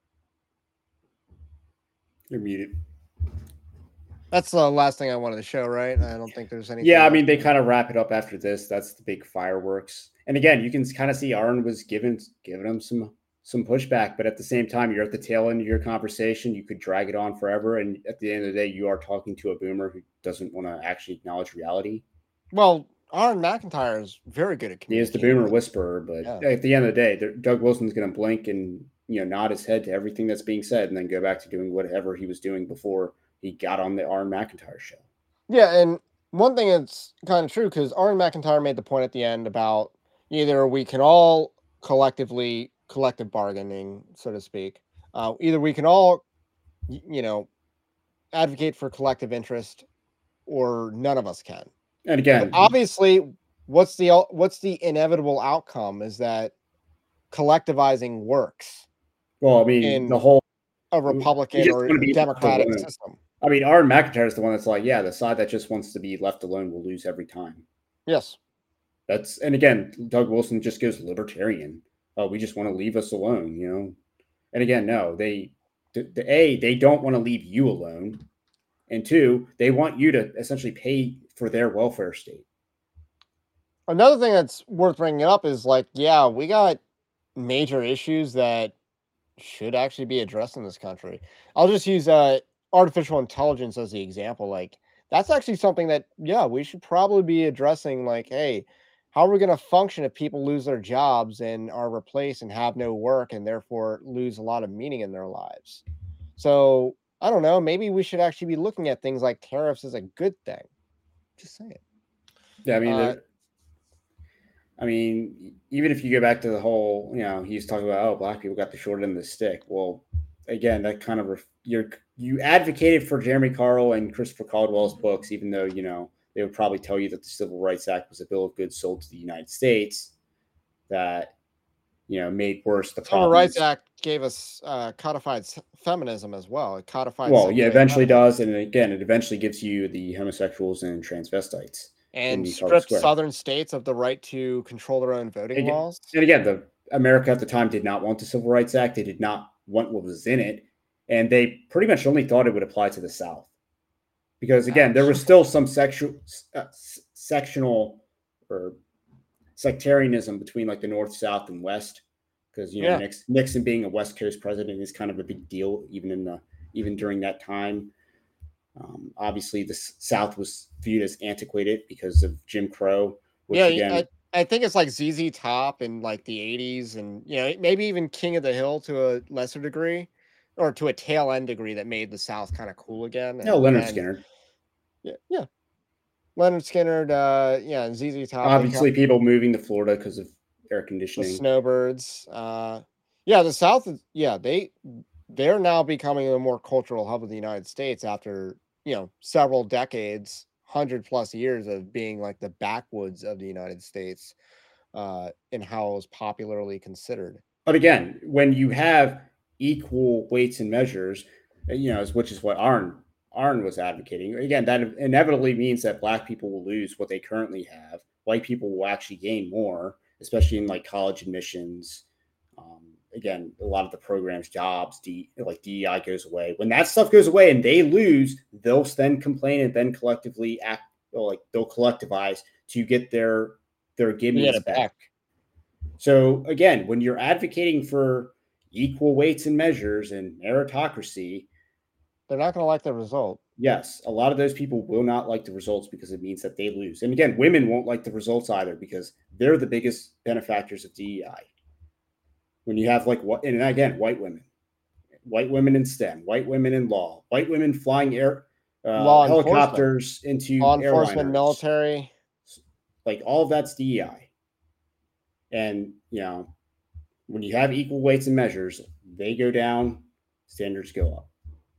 You're muted. That's the last thing I wanted to show, right? I don't think there's anything. Yeah, I else. mean, they kind of wrap it up after this. That's the big fireworks. And again, you can kind of see Arn was giving him some pushback, but at the same time, you're at the tail end of your conversation. You could drag it on forever, and at the end of the day, you are talking to a boomer who doesn't want to actually acknowledge reality. Well, Aaron McIntyre is very good at communicating. He is the boomer whisperer, but at the end of the day, Doug Wilson's going to blink and nod his head to everything that's being said, and then go back to doing whatever he was doing before he got on the Aaron McIntyre show. Yeah, and one thing that's kind of true, because Aaron McIntyre made the point at the end about either we can all collective bargaining, so to speak. Either we can all, advocate for collective interest, or none of us can. And again, but obviously, what's the inevitable outcome is that collectivizing works. Well, I mean, the whole a Republican or Democratic system. I mean, Aaron McIntyre is the one that's like, yeah, the side that just wants to be left alone will lose every time. Yes. And again, Doug Wilson just goes libertarian. Oh, we just want to leave us alone, And again, no, they don't want to leave you alone. And two, they want you to essentially pay for their welfare state. Another thing that's worth bringing up is we got major issues that should actually be addressed in this country. I'll just use artificial intelligence as the example. That's actually something that, we should probably be addressing. Hey, how are we going to function if people lose their jobs and are replaced and have no work and therefore lose a lot of meaning in their lives? So I don't know. Maybe we should actually be looking at things like tariffs as a good thing. Just saying. Yeah, I mean, even if you go back to the whole, he's talking about, black people got the short end of the stick. Well, again, that kind of you advocated for Jeremy Carl and Christopher Caldwell's books, even though they would probably tell you that the Civil Rights Act was a bill of goods sold to the United States that made worse the Civil Rights Act gave us codified feminism as well. It codified. Well, yeah, eventually does, and again, it eventually gives you the homosexuals and transvestites. And stripped southern states of the right to control their own voting laws. And again, America at the time did not want the Civil Rights Act. They did not want what was in it. And they pretty much only thought it would apply to the South. Because, again, there was still some sectional or sectarianism between the North, South, and West. Because, Nixon being a West Coast president is kind of a big deal, even during that time. Obviously, the South was viewed as antiquated because of Jim Crow. I think it's like ZZ Top in the 80s, and maybe even King of the Hill to a lesser degree, or to a tail end degree, that made the South kind of cool again. Leonard Skinner. Yeah, Leonard Skinner. And ZZ Top. Obviously, people moving to Florida because of air conditioning. The snowbirds. The South is they're now becoming a more cultural hub of the United States after several decades, 100+ years of being the backwoods of the United States, in how it was popularly considered. But again, when you have equal weights and measures, which is what Arn was advocating, again, that inevitably means that black people will lose what they currently have. White people will actually gain more, especially in college admissions. Again, a lot of the programs, jobs, DEI goes away. When that stuff goes away and they lose, they'll then complain and then collectively act, they'll collectivize to get their gimmies back. So again, when you're advocating for equal weights and measures and meritocracy, they're not going to like the result. Yes, a lot of those people will not like the results because it means that they lose. And again, women won't like the results either because they're the biggest benefactors of DEI. When you have white women in STEM, white women in law, white women flying helicopters into law enforcement, military, all of that's DEI. And when you have equal weights and measures, they go down, standards go up.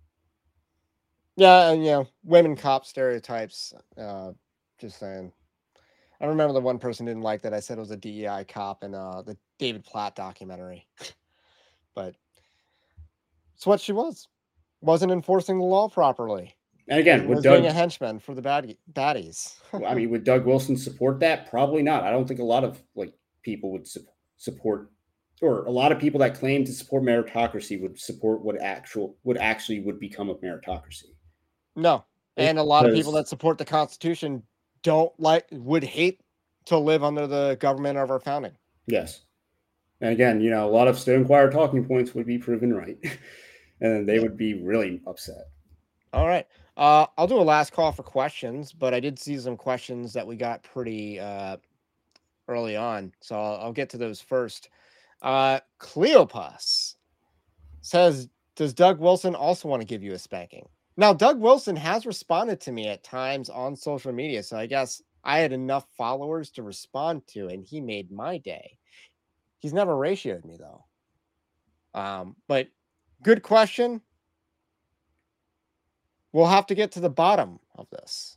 Yeah, and women cop stereotypes. Just saying. I remember the one person didn't like that I said it was a DEI cop in the David Platt documentary. But it's what she was. wasn't enforcing the law properly. And again, was being a henchman for the baddies. I mean, would Doug Wilson support that? Probably not. I don't think a lot of people would support, or a lot of people that claim to support meritocracy would support what actually would become a meritocracy. No, and a lot of people that support the Constitution would hate to live under the government of our founding. Yes, and again, a lot of Stonewire talking points would be proven right, and they would be really upset. All right. I'll do a last call for questions, but I did see some questions that we got pretty early on, so I'll get to those first. Cleopas says, does Doug Wilson also want to give you a spanking? Now, Doug Wilson has responded to me at times on social media, so I guess I had enough followers to respond to, and he made my day. He's never ratioed me, though. But good question. We'll have to get to the bottom of this.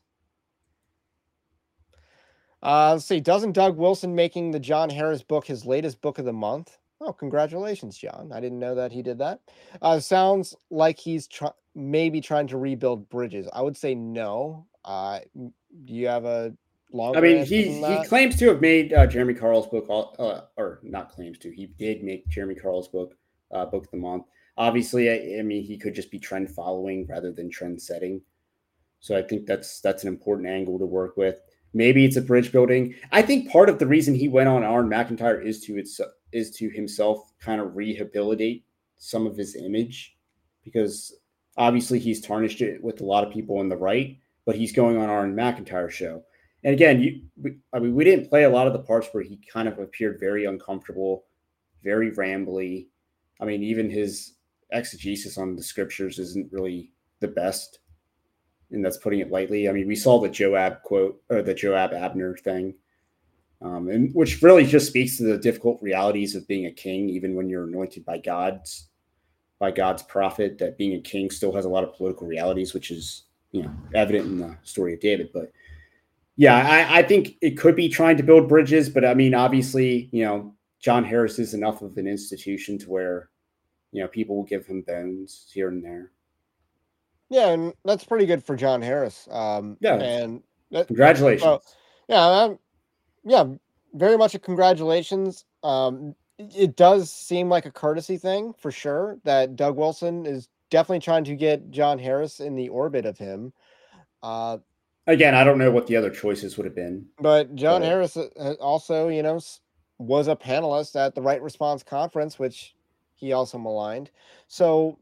Let's see. Doesn't Doug Wilson making the John Harris book his latest book of the month? Oh, congratulations, John. I didn't know that he did that. Sounds like he's maybe trying to rebuild bridges. I would say no. Do you have a longer answer than that? He claims to have made Jeremy Carl's book, or not claims to. He did make Jeremy Carl's book of the month. Obviously, I mean, he could just be trend following rather than trend setting. So I think that's an important angle to work with. Maybe it's a bridge building. I think part of the reason he went on Aaron McIntyre is to himself kind of rehabilitate some of his image, because obviously he's tarnished it with a lot of people on the right, but he's going on Aaron McIntyre's show. And again, we didn't play a lot of the parts where he kind of appeared very uncomfortable, very rambly. I mean, even his exegesis on the scriptures isn't really the best, and that's putting it lightly. I mean, we saw the Joab quote, or the Joab Abner thing, and which really just speaks to the difficult realities of being a king, even when you're anointed by God's prophet. That being a king still has a lot of political realities, which is evident in the story of David. But yeah, I think it could be trying to build bridges, but I mean, obviously, John Harris is enough of an institution to where people will give him bones here and there. Yeah, and that's pretty good for John Harris. And congratulations. Yeah, very much a congratulations. It does seem like a courtesy thing for sure that Doug Wilson is definitely trying to get John Harris in the orbit of him. Again, I don't know what the other choices would have been. But John Harris also, was a panelist at the Right Response Conference, which he also maligned. So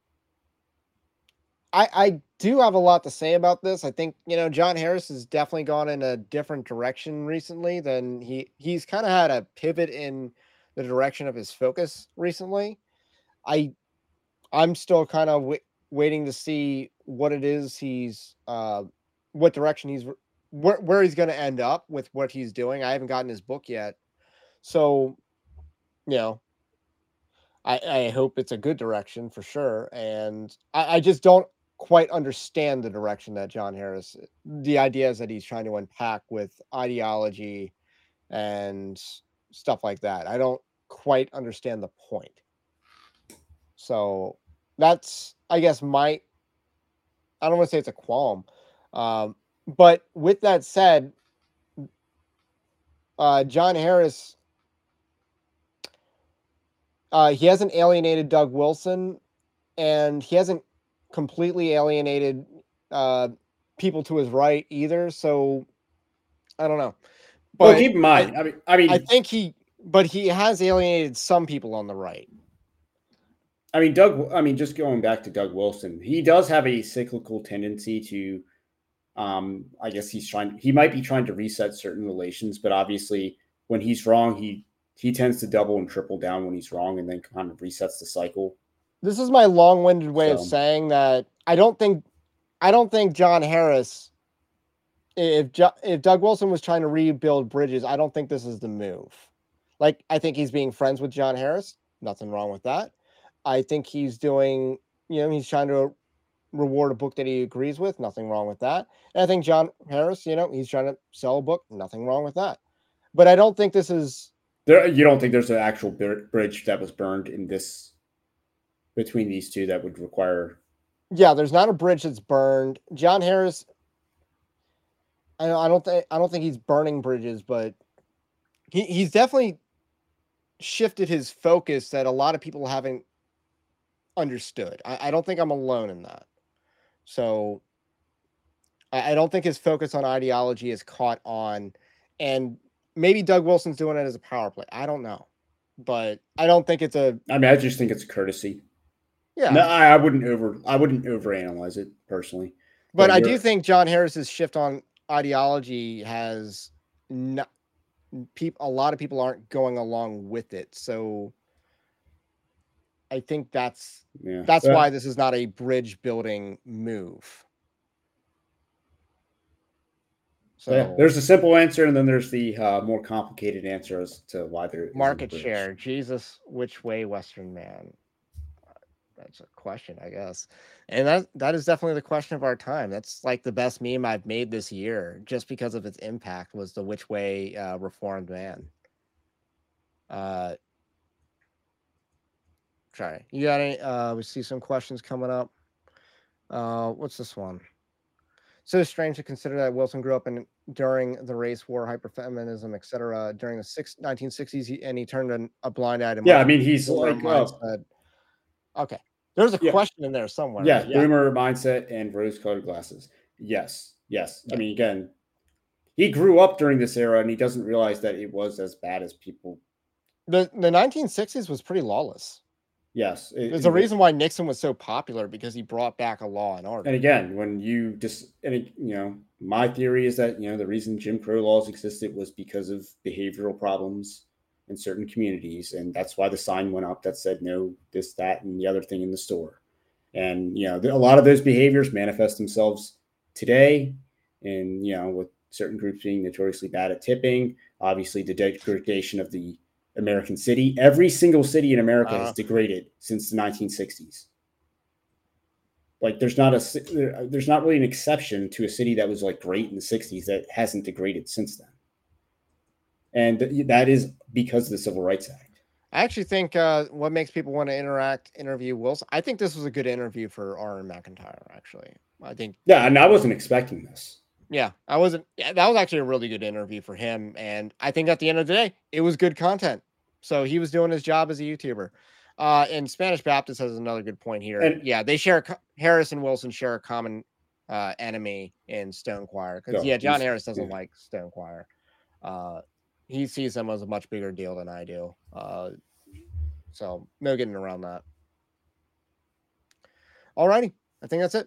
I do have a lot to say about this. I think, John Harris has definitely gone in a different direction recently than he's kind of had a pivot in the direction of his focus recently. I'm still kind of waiting to see what it is what direction he's where he's going to end up with what he's doing. I haven't gotten his book yet. So, I hope it's a good direction for sure. And I just don't quite understand the direction that John Harris, the ideas that he's trying to unpack with ideology and stuff like that. I don't quite understand the point. So that's, I guess, I don't want to say it's a qualm. But with that said, John Harris, he hasn't alienated Doug Wilson, and he hasn't completely alienated people to his right either. So I don't know. But well, keep in mind, I think he has alienated some people on the right. Just going back to Doug Wilson, he does have a cyclical tendency to, I guess he might be trying to reset certain relations, but obviously when he's wrong, he tends to double and triple down when he's wrong, and then kind of resets the cycle. This is my long-winded way of saying that I don't think John Harris, if Doug Wilson was trying to rebuild bridges, I don't think this is the move. Like, I think he's being friends with John Harris. Nothing wrong with that. I think he's doing, he's trying to reward a book that he agrees with. Nothing wrong with that. And I think John Harris, he's trying to sell a book. Nothing wrong with that. But I don't think this is... You don't think there's an actual bridge that was burned between these two that would require Yeah, there's not a bridge that's burned. John Harris, I don't think he's burning bridges, but he's definitely shifted his focus that a lot of people haven't understood. I don't think I'm alone in that. So I don't think his focus on ideology is caught on, and maybe Doug Wilson's doing it as a power play. I don't know, but I don't think it's a. I mean, I just think it's courtesy. Yeah, no, I wouldn't overanalyze it personally. But I do think John Harris's shift on ideology has not. A lot of people aren't going along with it, so I think that's why this is not a bridge building move. So there's a simple answer, and then there's the more complicated answer as to why there is market share. Jesus, which way, Western man? That's a question, I guess. And that is definitely the question of our time. That's like the best meme I've made this year, just because of its impact, was the which way reformed man. Try. You got any? We see some questions coming up. What's this one? So strange to consider that Wilson grew up during the race war, hyperfeminism, etc. during the 1960s, and he turned a blind eye to. Yeah, I mean, he's like, okay. There's a question in there somewhere. Yeah, right? Boomer mindset and rose-colored glasses. Yes. Yeah. I mean, again, he grew up during this era, and he doesn't realize that it was as bad as people. The 1960s was pretty lawless. Yes. There's a reason why Nixon was so popular, because he brought back a law and order. And again, when my theory is that, the reason Jim Crow laws existed was because of behavioral problems in certain communities. And that's why the sign went up that said, no, this, that, and the other thing in the store. And, a lot of those behaviors manifest themselves today. And, with certain groups being notoriously bad at tipping, obviously the degradation of the American city. Every single city in America has degraded since the 1960s. Like there's not really an exception to a city that was like great in the 60s that hasn't degraded since then. And that is because of the Civil Rights Act. I actually think what makes people want to interview Wilson, I think this was a good interview for Aaron McIntyre, actually. I think. Yeah, and I wasn't expecting this. Yeah, I wasn't. Yeah, that was actually a really good interview for him. And I think at the end of the day, it was good content. So he was doing his job as a YouTuber. And Spanish Baptist has another good point here. And they share, Harris and Wilson share a common enemy in Stonequire. Because, John Harris doesn't like Stonequire. He sees them as a much bigger deal than I do. So no getting around that. All righty. I think that's it.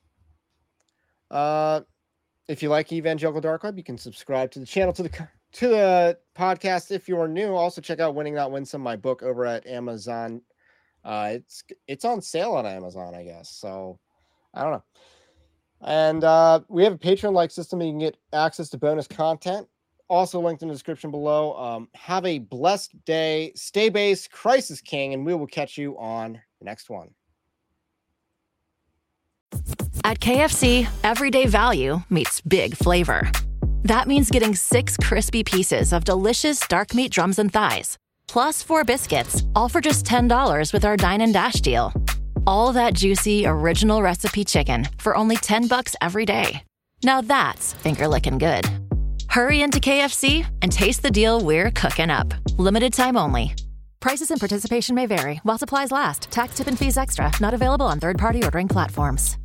If you like Evangelical Dark Web, you can subscribe to the channel, to the podcast if you're new. Also check out Winning Not Winsome, my book, over at Amazon. It's on sale on Amazon, I guess. So I don't know. And we have a Patreon-like system. You can get access to bonus content. Also linked in the description below. Have a blessed day. Stay base, Crisis King, and we will catch you on the next one. At KFC, everyday value meets big flavor. That means getting 6 crispy pieces of delicious dark meat drums and thighs, plus 4 biscuits, all for just $10 with our Dine and Dash deal. All that juicy, original recipe chicken for only $10 every day. Now that's finger-licking good. Hurry into KFC and taste the deal we're cooking up. Limited time only. Prices and participation may vary while supplies last. Tax, tip, and fees extra. Not available on third-party ordering platforms.